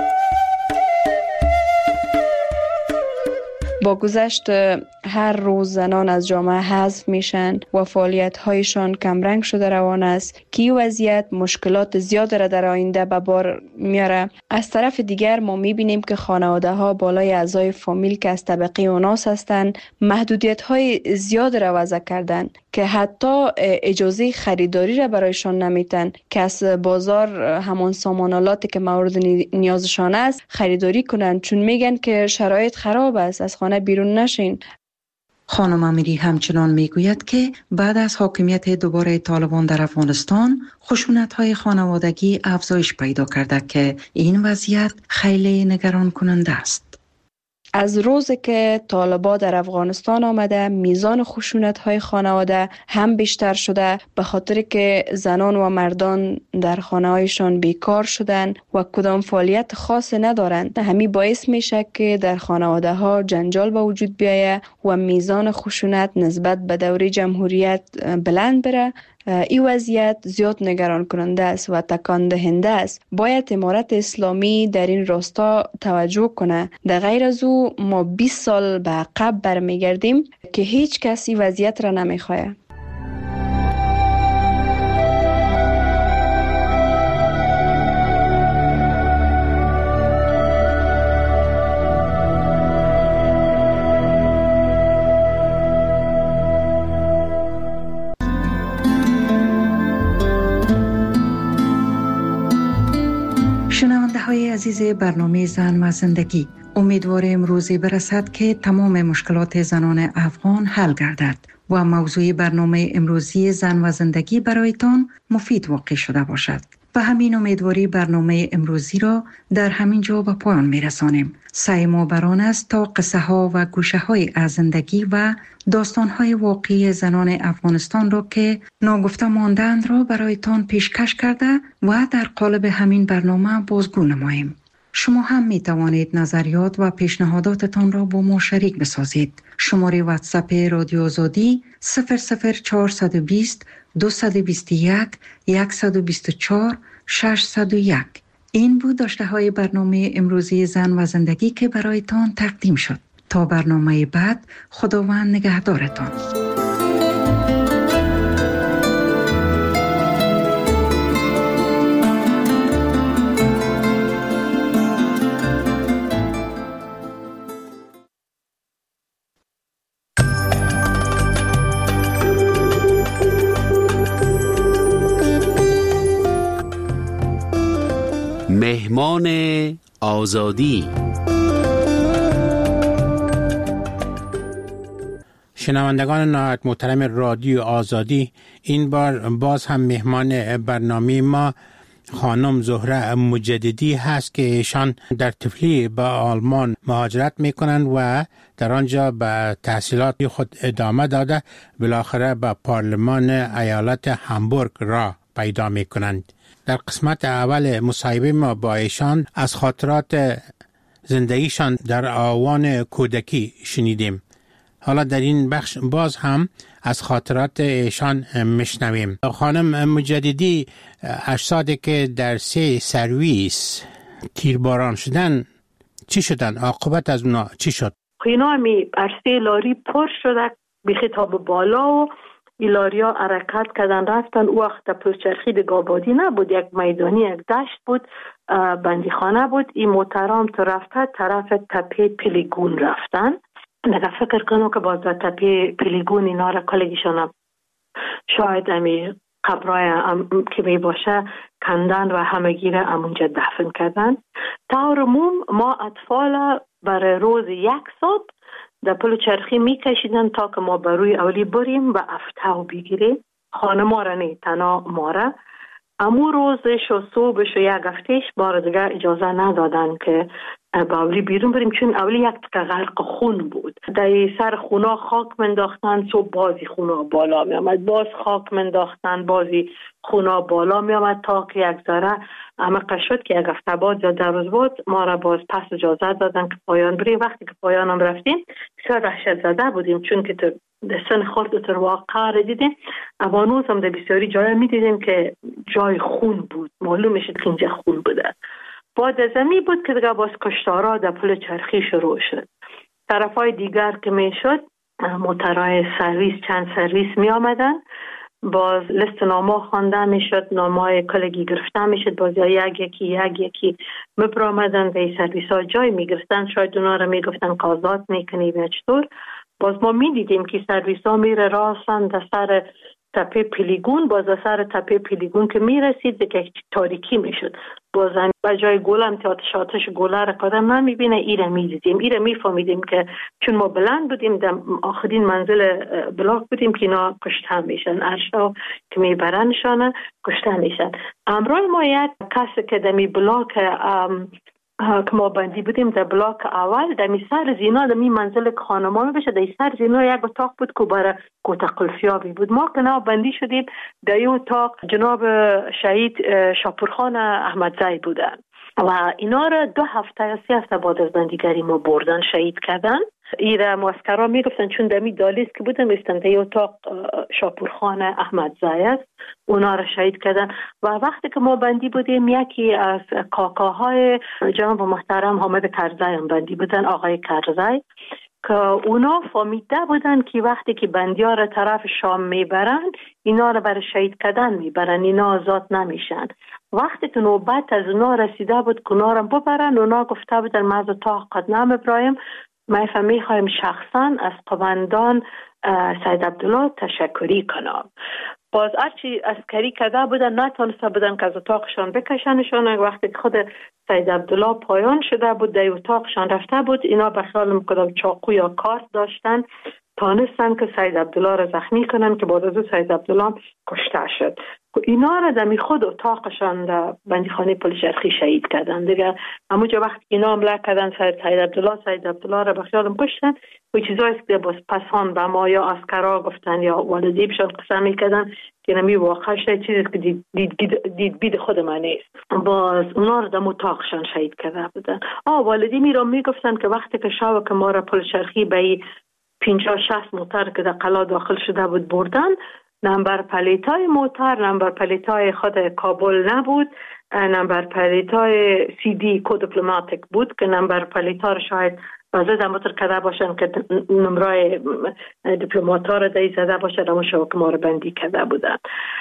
با گذشت هر روز زنان از جامعه حذف میشن و فعالیت‌هایشان کمرنگ شده روان است که این وضعیت مشکلات زیاد را در آینده به بار میاره. از طرف دیگر ما میبینیم که خانواده‌ها بالای اعضای فامیل که از طبقه اوناس هستند محدودیت‌های زیاد را وضع کردن که حتی اجازه خریداری را برایشان نمیتن که از بازار همان سامانالاتی که مورد نیازشان است خریداری کنند، چون میگن که شرایط خراب است، از خانه بیرون نشین. خانم امیری همچنان میگوید که بعد از حاکمیت دوباره طالبان در افغانستان خشونت‌های خانوادگی افزایش پیدا کرده که این وضعیت خیلی نگران کننده است. از روزی که طالبان در افغانستان آمده میزان خشونت‌های خانواده هم بیشتر شده، به خاطر که زنان و مردان در خانه‌هایشان بیکار شدن و کدام فعالیت خاص ندارند. همین باعث میشه که در خانواده‌ها جنجال به وجود بیاید و میزان خشونت نسبت به دوره جمهوریت بلند بره. این وضعیت زیاد نگران کننده است و تکان دهنده است. باید امارت اسلامی در این راستا توجه کنه. در غیر از او ما بیست سال به عقب برمیگردیم که هیچ کسی وضعیت را نمیخواه. شنونده های عزیز برنامه زن و زندگی، امیدواریم روزی برسد که تمام مشکلات زنان افغان حل گردد و موضوع برنامه امروزی زن و زندگی برایتان مفید واقع شده باشد. و همین امیدواری برنامه امروزی را در همین جا به پایان می رسانیم. سعی ما بران است تا قصه ها و گوشه های از زندگی و داستان های واقعی زنان افغانستان را که ناگفته ماندند را برایتان پیشکش کرده و در قالب همین برنامه بازگو نماییم. شما هم می توانید نظریات و پیشنهاداتتان را با ما شریک بسازید. شماره واتساپ رادیو آزادی صفر صفر چهارصد و بیست دویست و بیست و یک صد و بیست و چهار ششصد و یک. این بود داشته های برنامه امروزی زن و زندگی که برایتان تقدیم شد. تا برنامه بعد، خداوند نگهدارتان. مهمان آزادی. شنوندگان نهایت محترم رادیو آزادی، این بار باز هم مهمان برنامه ما خانم زهره مجددی هست که ایشان در طفلی به آلمان مهاجرت میکنند و در آنجا به تحصیلات خود ادامه داده بالاخره به پارلمان ایالت هامبورگ را پیدا میکنند. در قسمت اول مصاحبه ما با ایشان از خاطرات زندگیشان در آوان کودکی شنیدیم. حالا در این بخش باز هم از خاطرات ایشان میشنویم. خانم مجددی، اجسادی که در سه سرویس تیرباران شدن چی شدن؟ عاقبت از اونا چی شد؟ اینا همی عرصه لاری پر شده به خطاب بالا و ایلاریا حرکت کردن رفتن. او وقت پلچرخی دگابادی نبود، یک میدانی یک دشت بود، بندیخانه بود. این محترم تو رفته طرف تپه پلیگون رفتن. نگه فکر کنم که باز در تپه پلیگون اینا را کلگیشان شاید امی قبرای که می باشه کندن و همگی را امونجا دفن کردن. طور عموم ما اطفال برای روز یک صبح در پل چرخی می کشیدن تا که ما بروی اولی بریم و افتاو بگیریم. خانه ما را نه تنها ما را امو روزش و صبحش و یک هفتهش بار دیگه اجازه ندادن که باولی بیرون بریم، چون اولی یک تکه غرق خون بود. در سر خونا خاک منداختن، صبح بازی خونا بالا می آمد، باز خاک منداختن، بازی خونا بالا می آمد، تا که یک ذره عمق شد که یک هفته بعد یا در روز بعد ما را باز پس اجازه دادن که پایان بریم. وقتی که پایان هم رفتیم بسیار وحشت زده بودیم، چون که در سن خورد تر واقع را دیدیم. اوانوز هم در بسیاری جای می دیدیم که جای خون بود، معلوم میشد که اینجا خون بوده. بعد از امی بود که دیگه باز کشتارا در پل چرخی شروع شد. طرف های دیگر که می شد موترهای سرویس، چند سرویس می آمدن، باز لست نامه خوانده می شد، نامه های کلگی گرفته می شد، باز یک یکی یک یکی می برآمدن و این سرویس ها جای می گرفتن، شاید اونا را می گفتن که آزاد می کنی یا چطور. باز ما می دیدیم که سرویس ها می ره راستن در سر تپه پیلیگون، باز در سر تپه پیلیگون که می رسید دیگه تاریکی می شد، باز به جای گلم که آتش آتش گله را کادم نمی بینه. ایره می دیدیم، ایره می فهمیدیم که چون ما بلند بودیم در آخرین منزل بلاک بودیم که اینا کشته میشن، ارشا که می برنشانه کشته میشن. امرای ما یک کسی که دمی بلاک که ما بندی بودیم در بلاک اول، در می سر زینا در می منزل که خانمان بشه، در سر زینا یک اتاق بود که برای کوته قلفیابی بود. ما که نا بندی شدیم در این اتاق جناب شهید شاپورخان احمدزی بودن و اینا را دو هفته یا سه هفته بعد از بندیگری ما بردن شهید کردن. ایره معسکرها میگفتن چون دمی دالیز که بودن میستن در اتاق شاپورخان احمدزی است، اونا را شهید کردن. و وقتی که ما بندی بودیم یکی از کاکاهای جناب محترم حامد کرزی هم بندی بودن، آقای کرزی، که اونا فهمیده بودن که وقتی که بندی‌ها را طرف شام میبرن اینا را برای شهید کردن میبرن، اینا آزاد نمیشن. وقتی که نوبت از اونا رسیده بود که اونا را ببرن، اونا گفته بودن ما از اتاق قدنام ابراهیم ما میخوایم شخصا از قومندان سید عبدالله تشکری کنم. باز هرچی عسکری کرده بودن نتونسته بودن که از اتاقشان بکشنشان. وقتی که خود سید عبدالله پایان شده بود در اتاقشان رفته بود، اینا به خیال میکردم چاقو یا کارت داشتن، تانستن که سید عبدالله را زخمی کنن که بعد از او سید عبدالله کشته شد. اینا را دمی خود اتاقشان در بندیخانه پل چرخی شهید کردن دیگه. همونجا وقتی اینا حمله کردن سید سید عبدالله سید عبدالله را به خیالم کشتن و چیزایی که باز پسان به ما یا عسکرا گفتن یا والدیبشان قسم میکردن که نمی واقع شد چیزی که دید, دید, دید, دید بید خود من نیست. باز اونا را در اتاقشان شهید کرده بودن. آه والدی می را میگفتن که وقتی که شب که ما را پل چرخی به پنجاه شصت موتر که در قلا داخل شده بود بردن، نمبر پلیتای موتر نمبر پلیتای خود کابل نبود، نمبر پلیتای سی دی کد دیپلماتیک بود که نمبر پلیتا را شاید وزه دمتر کرده باشن که نمرای دیپلماتا را دایی زده باشن، اما شاید ما را بندی کرده بودن.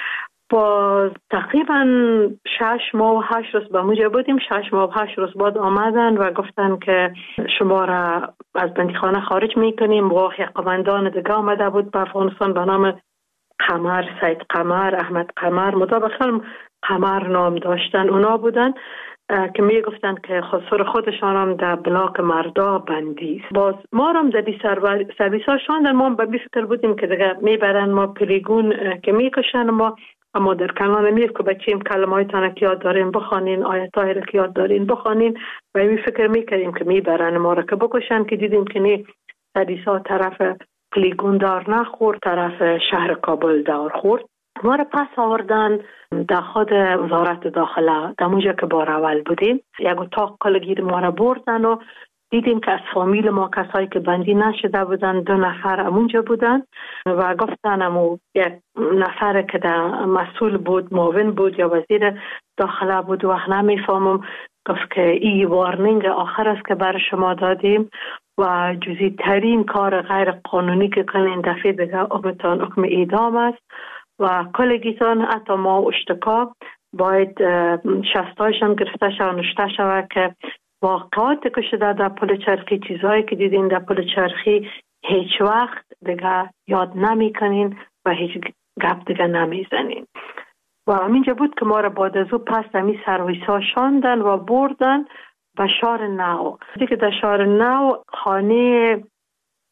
با تقریبا شش ماه و هشت روز به موجه بودیم. شش ماه و هشت روز بعد آمدن و گفتن که شما را از بندیخانه خارج میکنیم. واقعی قومندان دیگه آمده بود به افغانستان به نام قمر، سید قمر، احمد قمر، مطابق قمر نام داشتن. اونا بودن که می گفتن که خسر خودشان هم در بلاک مردا بندی. باز ما هم در بی سرویس ها شاندن. ما به بی فکر بودیم که دیگه میبرن ما پلیگون که میکشن ما، اما در کنان میف که بچیم کلمه های تانه که یاد دارین بخوانین، آیت های را که یاد دارین بخوانین و می فکر میکردیم که میبرن ما را که بکشن، که دیدیم که نی سرویس ها طرف پلیگون دار نخورد، طرف شهر کابل دار خورد. ما را پس آوردن در خود وزارت داخله، در اونجا که بار اول بودیم. یک اتاق کلگیر ما را بردن و دیدیم که از فامیل ما کسایی که بندی نشده بودن دو نفر امونجا بودن و گفتن امو یک نفر که در مسئول بود، معاون بود یا وزیر داخله بود، وقت نمیفهمم، گفت که این وارنینگ آخر است که برای شما دادیم و جزئی ترین کار غیر قانونی که کنین دفعه دیگه حکمتان حکم اعدام است و کلگیتان حتی ما اشتکا باید شستایشان گرفته شد و نشته شود که واقعات که شده در پل چرخی، چیزهایی که دیدین در پل چرخی هیچ وقت دیگه یاد نمی کنین و هیچ گپ دیگه نمی زنین. و همینجا بود که ما را بعد از او پس همی سرویس ها شاندن و بردن به شهر نو. دیگه در شهر نو خانه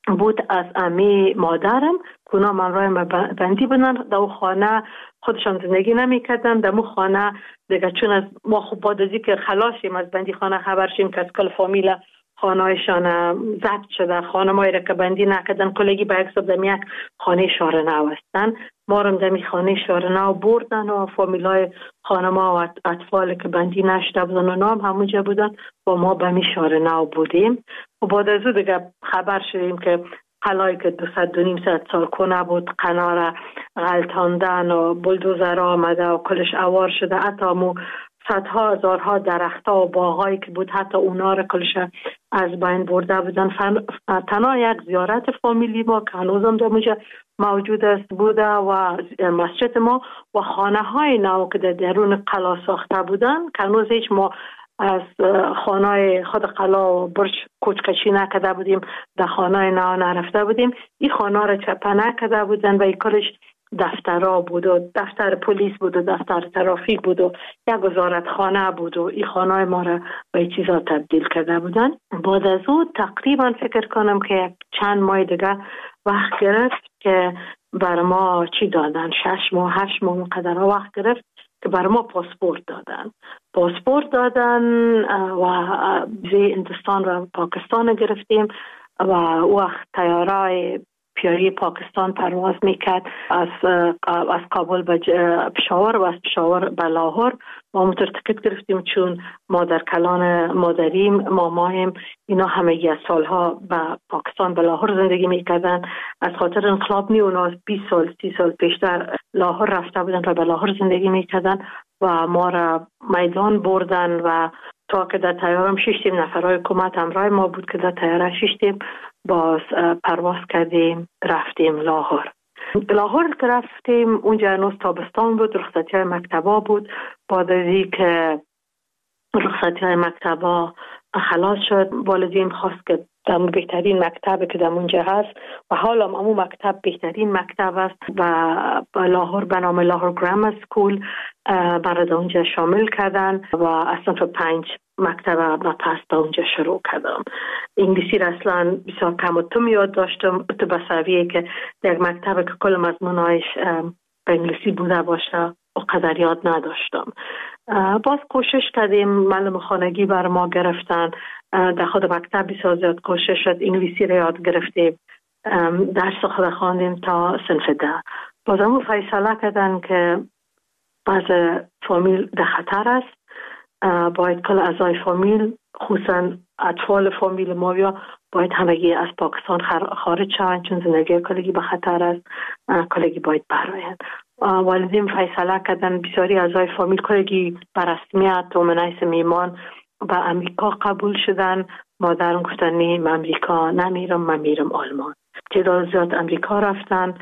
بود از امی مادرم کونا من رای بندی بودن در خانه خودشان زندگی نمیکردن. در مو خانه دیگه چون از ما خوب بعد از اینکه خلاصیم از بندی خانه خبر شیم که از کل فامیل خانهایشان ضبط شده، خانه ما را که بندی نکردن کلگی به حساب دمی یک خانه شهر نو هستن. ما رو دمی خانه شهر نو بردن و فامیلای خانه ما و اطفال که بندی نشده بودن و نام همونجا بودن و ما به می شهر نو بودیم. و بعد از او دیگه خبر شدیم که قلایی که دو ست دو نیم ست سال کنه بود قنار غلطاندن و بلدوزر آمده و کلش اوار شده. حتی مو صدها هزارها درختها و باغایی که بود حتی اونا رو کلش از بین برده بودن. تنها یک زیارت فامیلی ما که هنوزم در اونجا موجود است بوده و مسجد ما و خانه های نو که در درون قلا ساخته بودن که هنوز هیچ ما از خانه خود قلا و برج کوچکشی نکرده بودیم، در خانه نو نرفته بودیم. این خانه را چپه نکرده بودن و این کلش دفترها بود و دفتر پلیس بود و دفتر ترافیک بود و یک وزارت خانه بود و این خانه ما را به این چیزا تبدیل کرده بودن. بعد از او تقریبا فکر کنم که چند ماه دیگه وقت گرفت که بر ما چی دادن، شش ماه هشت ماه قدر وقت گرفت که بر ما پاسپورت دادن. پاسپورت دادن و ویزای هندوستان و پاکستان گرفتیم و وقت طیاره پیاری پاکستان پرواز میکرد از از کابل به پشاور و از پشاور به لاهور. ما موتور تکت گرفتیم چون مادر کلان مادریم مامایم اینا همه از سالها به پاکستان به لاهور زندگی میکردن. از خاطر انقلاب می اونا بیست سال سی سال پیشتر لاهور رفته بودن و به لاهور زندگی میکردن و ما را میدان بردن و تا که در تیارم ششتیم نفرهای حکومت همراه ما بود که در تیاره ششتیم باز پرواز کردیم رفتیم لاهور. لاهور که رفتیم اونجا هنوز تابستان بود، رخصتی های مکتبا بود. بعد از این که رخصتی های مکتبا خلاص شد والدین خواست که در بهترین مکتب که در اونجا هست و حالا همون مکتب بهترین مکتب است و لاهور به نام لاهور گرامر سکول برای اونجا شامل کردن و اصلا تو پنج مکتب و پس تا اونجا شروع کردم. انگلیسی را اصلا بسیار کم و تو یاد داشتم تو به سویه که در مکتب که کل مضمونایش به انگلیسی بوده باشه و قدر یاد نداشتم. باز کوشش کردیم، معلم خانگی بر ما گرفتن، در خود مکتب بسیار زیاد کوشش شد، انگلیسی را یاد گرفتیم، درس خود خواندیم تا صنف ده. باز همون فیصله کردن که باز فامیل در خطر است، باید کل اعضای فامیل خصوصا اطفال فامیل ما یا باید همگی از پاکستان خارج شوند چون زندگی کلگی به خطر است، کلگی باید برآیند. والدین فیصله کردن بسیاری اعضای فامیل کلگی بر رسمیت و منعیس میمان به امریکا قبول شدن. مادرم گفتن نه من امریکا نمیرم، من میرم آلمان. تعداد زیاد امریکا رفتن،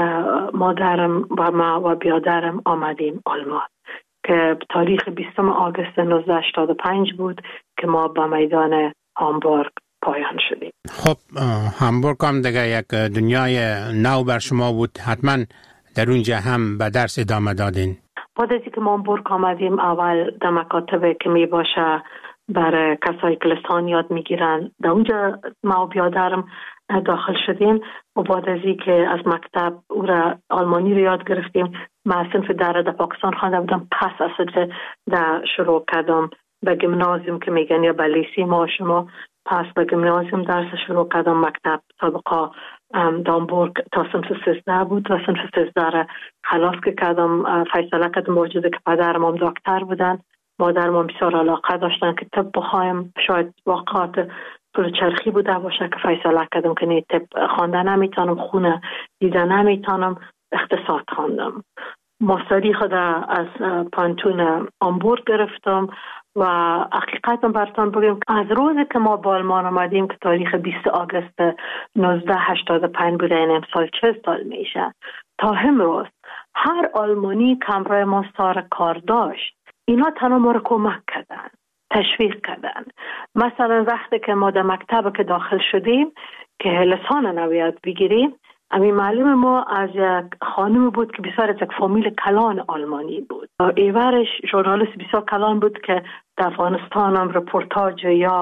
مادرم و ما و بیادرم آمدیم آلمان که تاریخ بیستم آگوست نوزده هشتاد و پنج بود که ما به میدان هامبورگ پایان شدیم. خب هامبورگ هم دیگه یک دنیای نو بر شما بود، حتما در اونجا هم به درس ادامه دادین. بعد از اینکه ما هامبورگ آمدیم اول در مکاتب که می باشه برای کسایی که لسان یاد میگیرن در اونجا ما و بیادرم داخل شدیم و بعد از اینکه از مکتب او را آلمانی رو یاد گرفتیم. ما صنف در در پاکستان خوانده بودم، پس از صنف در شروع کردم به گیمنازیوم که میگن یا به لیسی ما شما، پس به گیمنازیوم درس شروع کردم. مکتب سابقا دامبورگ تا صنف سیزده بود و صنف سیزده را خلاص که کردم. فیصله کردم موجوده که پدرم هم دکتر بودن، مادرم هم بسیار علاقه داشتن که طب بخوایم، شاید واقعات پول چرخی بوده باشه که فیصله کردم که نه طب خوانده نمیتونم، خونه دیده نمیتونم، اقتصاد خواندم. ماستری خود از پانتون هامبورگ گرفتم و حقیقتا براتون بگم از روزی که ما با آلمان آمدیم که تاریخ بیست آگوست نوزده هشتاد و پنج بوده، این امسال چه سال میشه، تا امروز هر آلمانی که همراه ما سر کار داشت اینا تنها ما رو کمک کردن، تشویق کردن. مثلا وقتی که ما در مکتب که داخل شدیم که لسان نویاد بگیریم، امی معلم ما از یک خانم بود که بسیار از یک فامیل کلان آلمانی بود. ایورش ژورنالیست بسیار کلان بود که در افغانستان هم رپورتاج یا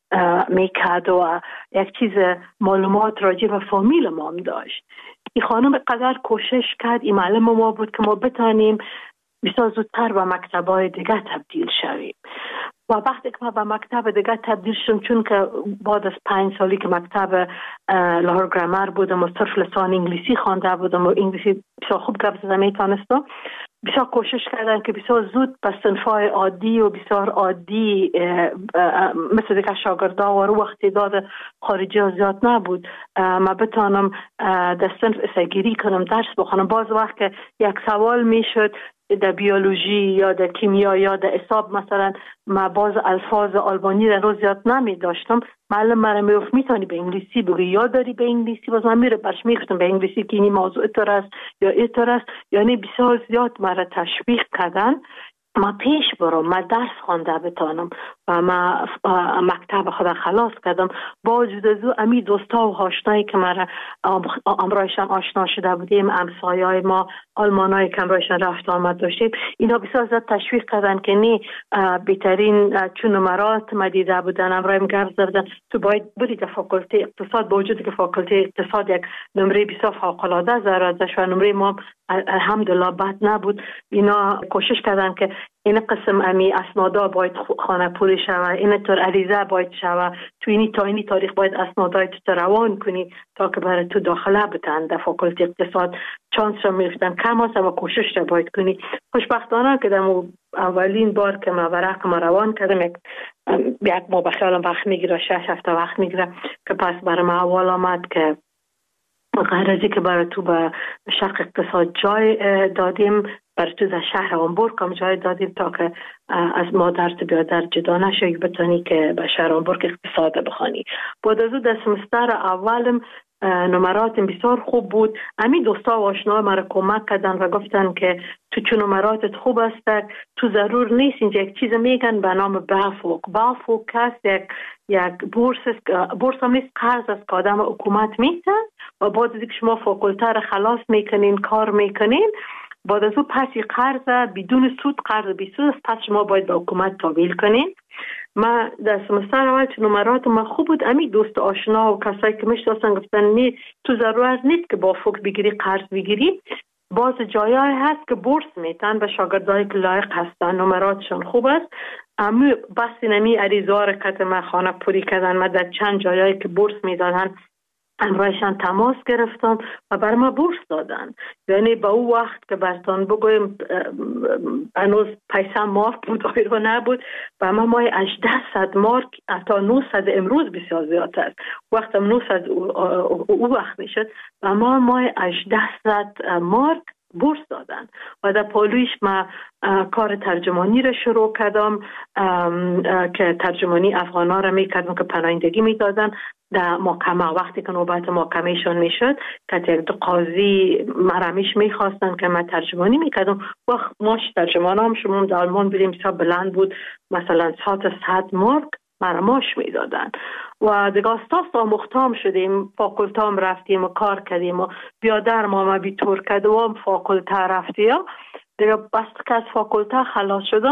میکرد و یک چیز معلومات راجع به فامیل ما هم داشت. این خانم قدر کوشش کرد، این معلم ما بود که ما بتانیم بسیار زودتر به مکتب‌های دیگه تبدیل شویم. و وقتی که ما به مکتب دیگه تبدیل شدم، چون که بعد از پنج سالی که مکتب لاهور گرامر بودم و صرف لسان انگلیسی خوانده بودم و انگلیسی بسیار خوب گپ زدم میتونستم، بسیار کوشش کردن که بسیار زود به صنف‌های عادی و بسیار عادی مثل دیگه شاگردا و رو اقتدار خارجی ها زیاد نبود ما بتانم در صنف اسگیری کنم، درس بخونم. باز وقت که یک سوال میشد در بیولوژی یا در کیمیا یا در حساب مثلا، ما باز الفاظ آلبانی رو زیاد نمی داشتم، معلم مرا میگفت میتونی به انگلیسی بگی یا داری به انگلیسی، باز من میره برش میگفتم به انگلیسی که این موضوع اینطور است یا اینطور است. یعنی بسیار زیاد مرا تشویق کردن ما پیش برم، ما درس خوانده بتانم و ما مکتب خدا خلاص کردم. با وجود از او امی دوستا و آشنایی که مرا امرایشان آشنا شده بودیم، همسایه‌های ما آلمانایی که امرایشان رفت آمد داشتیم، اینا بسیار زیاد تشویق کردن که نه بهترین چون نمرات ما دیده بودن، امرایم گرد زدن تو باید بری در فاکولته اقتصاد، با وجود که فاکولته اقتصاد یک نمره بسیار فوق‌العاده زرازش و نمره ما الحمدلله بد نبود. اینا کوشش کردن که این قسم امی اسنادا باید خانه پوری شوه، این طور عریضه باید شوه، تو اینی تا اینی تاریخ باید اسنادای تو روان کنی تا که برای تو داخله بتن در فاکولته اقتصاد. چانس را میفتن کم هست اما کوشش را باید کنی. خوشبختانه که در اولین بار که ما ورق ما روان کردم، یک یک ما بخیالم وقت میگیره، شش هفته وقت میگیره که پس برای ما اول آمد که غیر ازی که برای تو به شرق اقتصاد جای دادیم، برای تو در شهر هامبورگ هم جای دادیم تا که از مادر تو بیادر جدا نشوی بتانی که به شهر هامبورگ اقتصاد بخوانی. بعد از او در سمستر اولم نمراتم بسیار خوب بود. همین دوستا و آشنا مرا کمک کردن و گفتن که تو چون نمراتت خوب است تو ضرور نیست اینجا یک چیز میگن به نام بافوک. بافوک است یک یک بورس است، بورس هم نیست، قرض است که آدم حکومت میده و بعد از اینکه شما فاکولته را خلاص میکنین کار میکنین، بعد از او پسی قرض بدون سود، قرض بی سود است، پس شما باید به حکومت تحویل کنین. ما در سمستر اول چون نمرات ما خوب بود، امی دوست آشنا و کسایی که میشناسن گفتن نه تو ضرورت نیست که با فوق بگیری قرض بگیری، باز جایای هست که بورس میتن به شاگردایی که لایق هستن، نمراتشون خوب است. اما بس نمی عریضه حرکت ما خانه پوری کردن، ما در چند جایایی که بورس میدادن امرایشان تماس گرفتم و بر ما بورس دادن. یعنی با او وقت که برتان بگویم هنوز پیسه مارک بود آیرو نبود و ما مای هجده مارک تا نهصد امروز بسیار زیاد است. وقت هم نهصد او وقت میشد و ما مای هجده مارک بورس دادن و در پالویش ما کار ترجمانی را شروع کردم که ترجمانی افغانا را میکردم که پناهندگی میدادن در محکمه. وقتی که نوبت محکمهشون میشد که یک دو قاضی مرمیش میخواستن که من ترجمانی میکردم، وقت ماش ترجمان هم شما در آلمان بودیم بسیار بلند بود، مثلا ساعت صد مارک مرماش میدادن و دیگه استاس آموختام شدیم، فاکولتام رفتیم و کار کردیم و بیادر ما ما بی تور کردم و فاکولته رفتیم دیگه. بس که از فاکولته خلاص شدم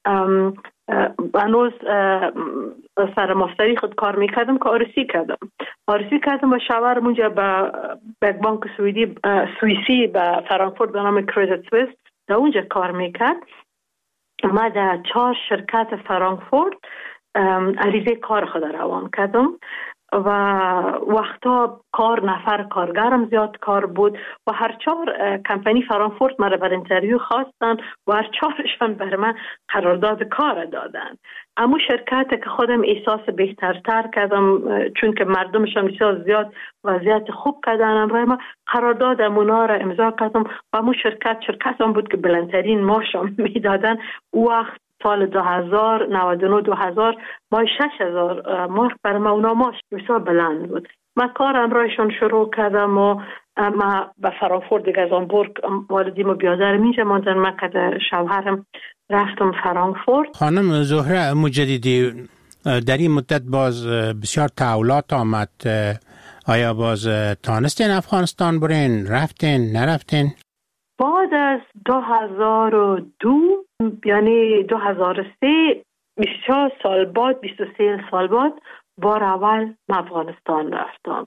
هنوز سر ماستری خود کار میکردم که آرسی کردم آرسی کردم و شاورم اونجا به یک بانک سوئدی سوئیسی به فرانکفورت به نام کریدیت سوئیس در اونجا کار میکرد. ما در چهار شرکت فرانکفورت عریضه کار خود روان کردم و وقتا کار نفر کارگرم زیاد کار بود و هر چهار کمپانی فرانکفورت مرا بر انترویو خواستن و هر چهارشان بر من قرارداد کار دادن. اما شرکت که خودم احساس بهترتر کردم چون که مردمشان بسیار زیاد وضعیت خوب کردن، امروز ما قرارداد امونا را امضا کردم و امو شرکت شرکت هم بود که بلندترین ماشم میدادن. وقت سال دو هزار نود و نه دو هزار ما شش هزار مارک برای ما اونا ماش بسیار بلند بود. من کارم رایشون شروع کردم و ما به فرانکفورت دیگه از هامبورگ والدیم و بیادرم اینجا ماندن. من که شوهرم رفتم فرانکفورت. خانم زهره مجددی، در این مدت باز بسیار تحولات آمد، آیا باز تانستین افغانستان برین؟ رفتین؟ نرفتین؟ بعد از دو هزار و دو یعنی دو هزار و سه بیست و چهار سال بعد، بیست و سه سال بعد بار اول افغانستان رفتم.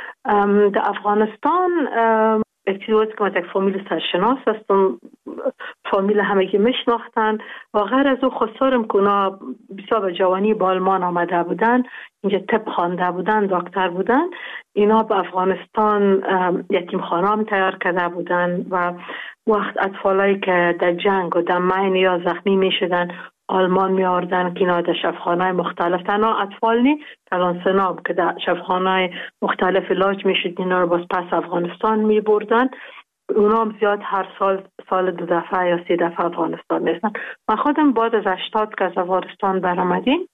در افغانستان یک چیزی که من یک فامیل سرشناس هستم، فامیل همگی میشناختن و غیر از او خسارم که اونا بسیار به جوانی به آلمان آمده بودن، اینجا طب خوانده بودن، دکتر بودن. اینا به افغانستان یتیم خانه تیار کرده بودن و وقت اطفالایی که در جنگ و در مین یا زخمی می شدن آلمان می آوردن که اینا در شفاخانه‌های مختلف، تنها اطفال نی کلان سناب که در شفاخانه‌های مختلف علاج می شد، اینا رو باز پس افغانستان می بردن. اونا هم زیاد هر سال سال دو دفعه یا سه دفعه افغانستان نیستن. من خودم بعد از هشتاد که از افغانستان برآمدیم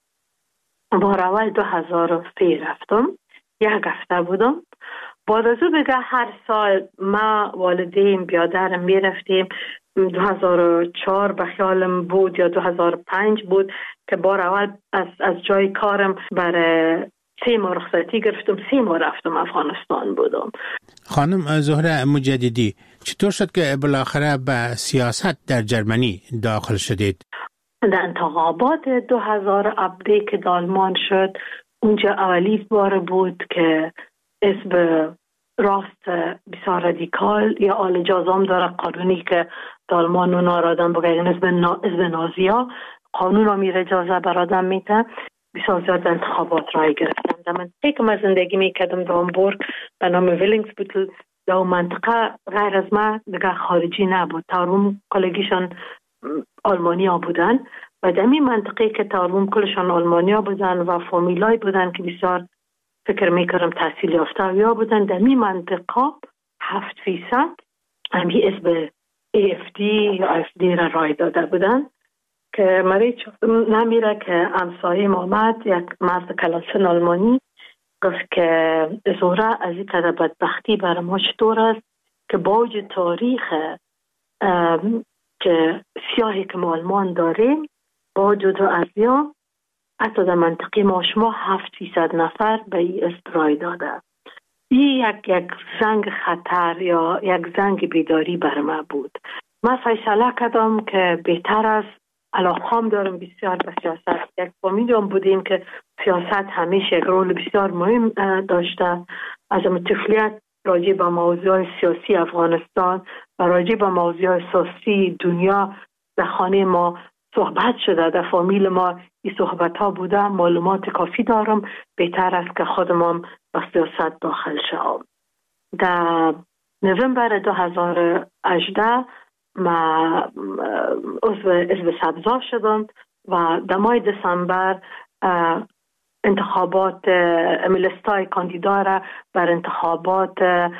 بار اول دو هزار و سه رفتم، یک هفته بودم. بعد از او بگه هر سال ما والدین بیادرم می رفتیم. دو هزار و چهار به خیالم بود یا دو هزار و پنج بود که بار اول از, از جای کارم برای سه ماه رخصتی گرفتم، سه ماه رفتم افغانستان بودم. خانم زهره مجددی، چطور شد که بالاخره به سیاست در جرمنی داخل شدید؟ در انتخابات دو هزار و هفده که در آلمان شد، اونجا اولی بار بود که اسم راست بسیار رادیکال یا آل جازام داره قانونی که در آلمان اونا را آدم بگه اسم نازیا قانون را میره اجازه بر آدم میده. بسیار زیاد انتخابات رای گرفتم. در منطقه که من زندگی میکردم در هامبورگ به نام ویلینگسبوتل، در اون منطقه غیر از من دیگه خارجی نبود. تاروم کلگیشان آلمانیا بودن و در این منطقه که تاروم کلشان آلمانیا بودن و فامیلای بودن که بسیار فکر میکردم تحصیل یافته یا بودن، در این منطقه هفت فیصد همی اسم ای اف دی یا اف دی را رای داده بودن که مری نمیره که امسایه آمد یک مرد کلانسن آلمانی گفت که زوره از این قدر بدبختی برای ما چطور است که باوجود تاریخ که سیاهی که ما آلمان داریم باوجود ازیا حتی در منطقه ما شما هفت فیصد نفر به این استرای داده. این یک یک زنگ خطر یا یک زنگ بیداری بر ما بود. من فیصله کردم که بهتر است، علاقه‌ام دارم بسیار به سیاست. یک فامیلیم بودیم که سیاست همیشه یک رول بسیار مهم داشته. از طفولیت راجع به موضوع سیاسی افغانستان و راجع به موضوع سیاسی دنیا در خانه ما صحبت شده، در فامیل ما این صحبت ها بوده، معلومات کافی دارم. بهتر است که خودم به سیاست داخل شوم. در نوامبر دو هزار و هجده ما عضو حزب سبزا شدم و در ماه دسامبر انتخابات ملستای کاندیدا را بر انتخابات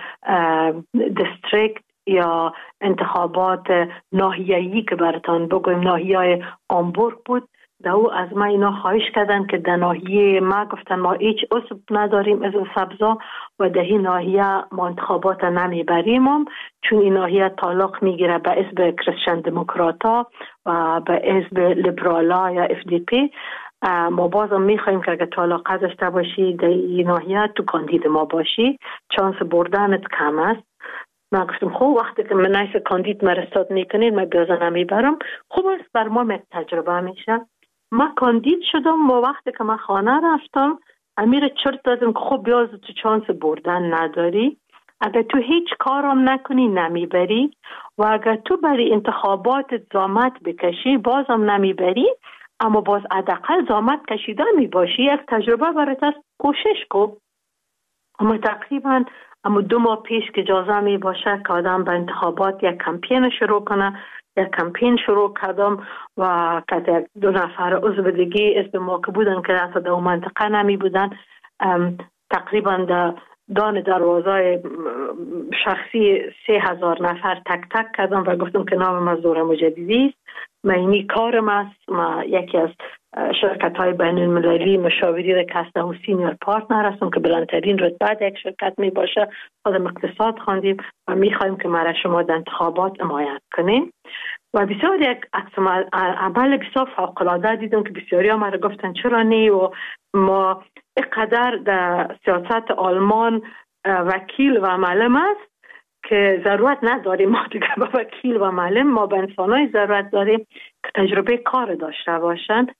دیستریکت یا انتخابات ناحیه‌ای که براتان بگویم ناحیه هامبورگ بود، در او از ما اینا خواهش کردن که در ناحیه ما گفتن ما هیچ عضو نداریم از سبزا و در این ناحیه ما انتخابات نمیبریم، چون این ناحیه تعلق میگیره به حزب کریستین دموکراتا و به حزب لیبرالا یا اف دی پی. ما بازم میخوایم که اگه تو علاقه داشته باشی در این ناحیه تو کاندید ما باشی، چانس بردنت کم است. من گفتم خوب وقتی که من نیست کاندید مرستاد میکنید من بیازه نمیبرم، خوب است بر ما یک تجربه میشه. من کاندید شدم و وقتی که من خانه رفتم امیر چرت دادم که خوب بیاز تو چانس بردن نداری، اگر تو هیچ کارم نکنی نمیبری و اگر تو برای انتخابات زامت بکشی بازم نمیبری، اما باز حداقل زامت کشیده می باشی، یک تجربه برات است، کوشش کن. اما تقریبا اما دو ماه پیش که اجازه می باشه که آدم به انتخابات یک کمپین شروع کنه، یک کمپین شروع کردم و که دو نفر عضو دیگه اسم ما که بودن که اصلا در اون منطقه نمی بودن، تقریبا در دان دروازه شخصی سه هزار نفر تک تک کردم و گفتم که نام من زهره مجددی است، من اینی کارم است، من یکی از شرکت های بین المللی مشاوری رکسته و سینیر پارتنر هستم که بلندترین رتبه یک شرکت می باشه. خودم اقتصاد خواندیم و می خواهیم که مرا شما در انتخابات حمایت کنیم و بسیار یک عمل بسیار فوق العاده دیدم که بسیاری ها مرا گفتن چرا نه و ما اینقدر در سیاست آلمان وکیل و معلم است که ضرورت نداریم ما دیگه به وکیل و معلم، ما به انسانای ضرورت داریم که تجربه کار داشته باشن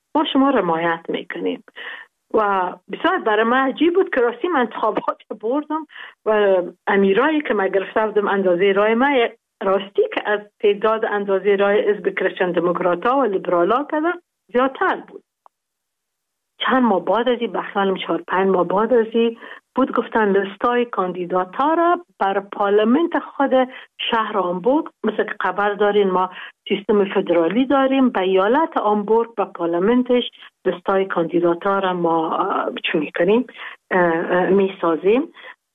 ما شما رو حمایت میکنیم. و بسیار برای من عجیب بود که راستی من انتخابات بردم و امیرایی که من گرفته بودم اندازه رای من راستی که از تعداد اندازه رای حزب کریستین دموکراتا و لیبرالا کردن زیادتر بود. چند ماه بعد ازی بخیالم چهار پنج ماه بعد ازی بود گفتن لستای کاندیدات ها را بر پارلمنت خود شهر آمبورگ، مثل که خبر دارین ما سیستم فدرالی داریم، به ایالت آمبورگ و پارلمنتش لستای کاندیدات ها را ما چون میکنیم می سازیم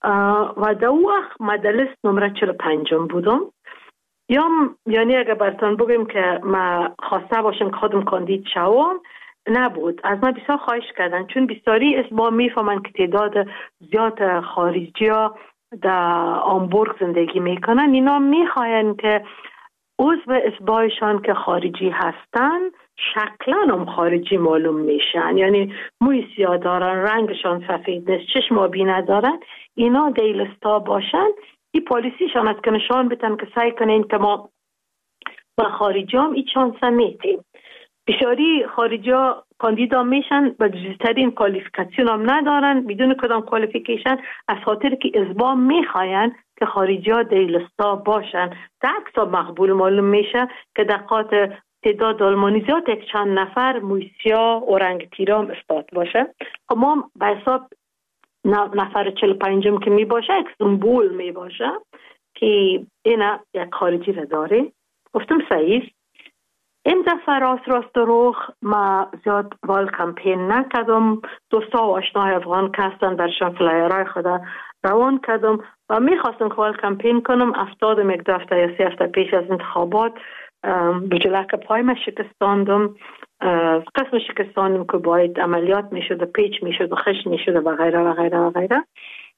و در وقت ما در لیست نمره چهل و پنج بودم. یا یعنی اگر براتون بگیم که ما خواسته باشم که خودم کاندید شوم، نبود. از من بسیار خواهش کردن چون بسیاری اسبا میفهمن که تعداد زیاد خارجی ها در آمبورگ زندگی میکنن، اینا میخواین که عضو اسبایشان که خارجی هستن شکلا هم خارجی معلوم میشن، یعنی موی سیاه دارن، رنگشان سفید نیست، چشم آبی ندارن، اینا دیلستا باشن. این پالیسیشان است که نشان بدن که سعی کنین که ما با خارجی هم این چانس میتیم. بسیاری خارجی ها کاندیدا میشن و جزترین کوالیفیکاسیون هم ندارن، بدون کدام کوالیفیکیشن، از خاطر که ازبا میخواین که خارجی ها دیلستا باشن. در عکس مقبول معلوم میشه که دقات تعداد آلمانی زیاد یک چند نفر مویسیا و رنگ تیرام استاد باشه. ما به حساب نفر چهل و پنجم که می باشه یک سمبول می باشه که اینا یک خارجی را داره. گفتم صحیح. این دفعه راست راست روخ ما زیاد وال کمپین نکردم، دوستا و آشناهای افغان که هستن درشان فلایرهای خدا روان کردم و میخواستم که وال کمپین کنم. افتادم یک دو هفته یا سی هفته پیش از انتخابات بجلک پای ما شکستاندم، قسم شکستاندم که باید عملیات میشد و پیچ میشد و خش میشد و غیره و غیره و غیره.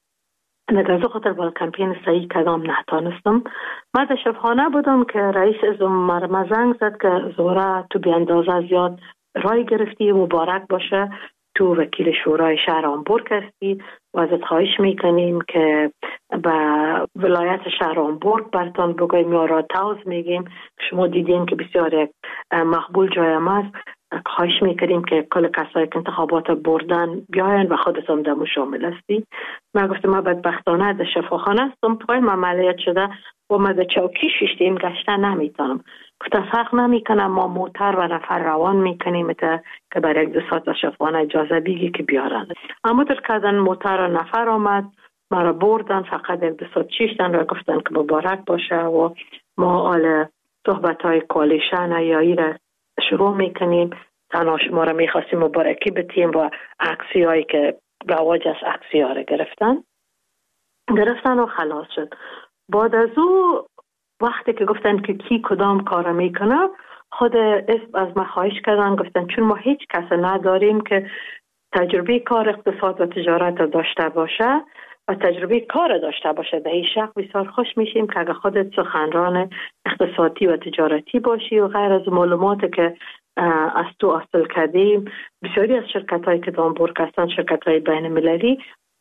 نگازو خاطر وال کمپین صحیح کدام نتانستم. من در شبخانه بودم که رئیس ازم مرمه زنگ زد که زهره تو بی اندازه زیاد رای گرفتی، مبارک باشه، تو وکیل شورای شهر آمبورگ هستی و ازت خواهش میکنیم که به ولایت شهر آمبورگ برتان بگویم یا را تاوز میگیم. شما دیدین که بسیار یک مقبول جایم است، خواهش میکنیم که کل کسایی که انتخابات بردن بیاین و خودت هم دمو شامل هستی. من گفتم من بدبختانه در شفاخانه هستم، توی من عملیات شده و من در چوکی ششتیم گشتن نمیتونم. گفتم فرق نمیکنم، ما موتر و نفر روان میکنیم تا که برای یک دو ساعت در شفاخانه اجازه بگی که بیارن. اما در کردن موتر و نفر آمد، ما را بردن، فقط یک دو ساعت چیشتن و گفتن که مبارک باشه و ما آل صحبت های کوالیشن یا ای را شروع میکنیم. تنها شما را میخواستیم مبارکی بتیم و عکسی هایی که رواج از عکسی ها را گرفتن گرفتن و خلاص شد. بعد از او وقتی که گفتن که کی کدام کار میکنه، خود اسم از ما خواهش کردن، گفتن چون ما هیچ کس نداریم که تجربه کار اقتصاد و تجارت داشته باشه و تجربه کار داشته باشه، در این شق بسیار خوش میشیم که اگه خودت سخنران اقتصادی و تجارتی باشی و غیر از معلومات که از تو حاصل کردیم. بسیاری از شرکت هایی که آمبورگ هستن شرکت های بین مللی،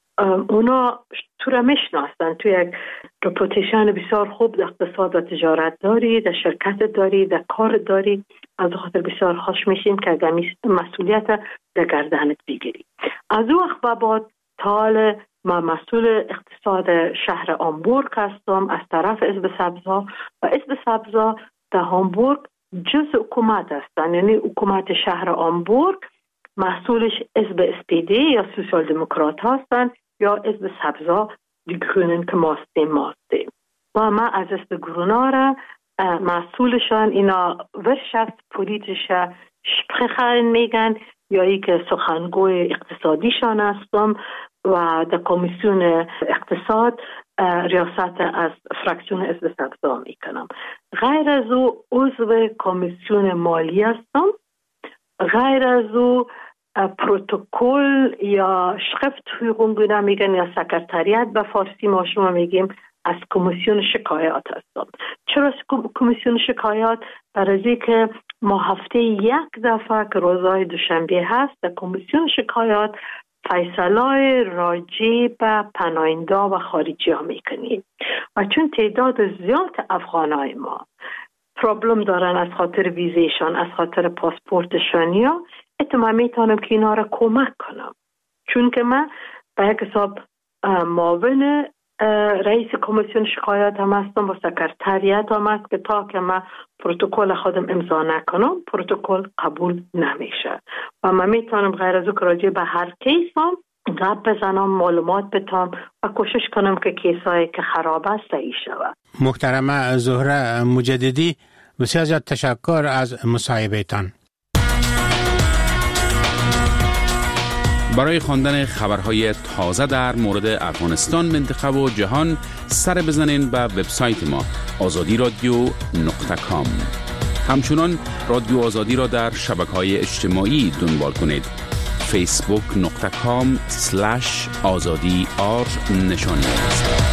اونا تو را میشناسن، تو یک رپوتیشن بسیار خوب در اقتصاد و تجارت داری، در شرکت داری، در کار داری. از خاطر بسیار خوش میشیم که اگر مسئولیت در گردنت بگیری. از او وقت بعد تال ما مسئول اقتصاد شهر آمبورگ هستم از طرف حزب سبزها و حزب سبزها در آمبورگ جز حکومت هستن، یعنی حکومت شهر آمبورگ مسئولش حزب اس پی دی یا سوسیال دموکرات هستن یا حزب سبزها دی گرونن که ماستیم ماستیم و ما از حزب گرونا را مسئولشان اینا ورشفت پولیتش شپخن میگن یا ای که سخنگوی اقتصادیشان هستم و در کمیسیون اقتصاد ریاست از فراکسیون حزب سبزها میکنم. غیر از او عضو کمیسیون مالی هستم. غیر از او پروتکل یا شخفت حقوق میگن یا سکرتریت به فارسی ما شما میگیم از کمیسیون شکایات هستم. چرا کمیسیون شکایات؟ برای که ما هفته یک دفعه که روزهای دوشنبه هست در کمیسیون شکایات فیصلای راجع به پناهنده و خارجی ها میکنیم و چون تعداد زیاد افغانای ما پرابلم دارن از خاطر ویزیشان، از خاطر پاسپورتشان، یا اتما میتونم که اینا را کمک کنم، چون که من به یک حساب معاون رئیس کمیسیون شکایات هم هستم و سکرتریات هم هست که تا که من پروتکل خودم امضا نکنم پروتکل قبول نمیشه و من میتونم غیر از او که راجع به هر کیس هم گپ بزنم، معلومات بتام و کوشش کنم که کیسایی که خراب است صحیح شود. محترمه زهره مجددی، بسیار زیاد تشکر از مصاحبهتان. برای خواندن خبرهای تازه در مورد افغانستان، منطقه و جهان سر بزنین به وبسایت ما آزادی رادیو نقطه کام. همچنان رادیو آزادی را در شبکه‌های اجتماعی دنبال کنید. فیسبوک نقطه کام سلش آزادی آر نشان است.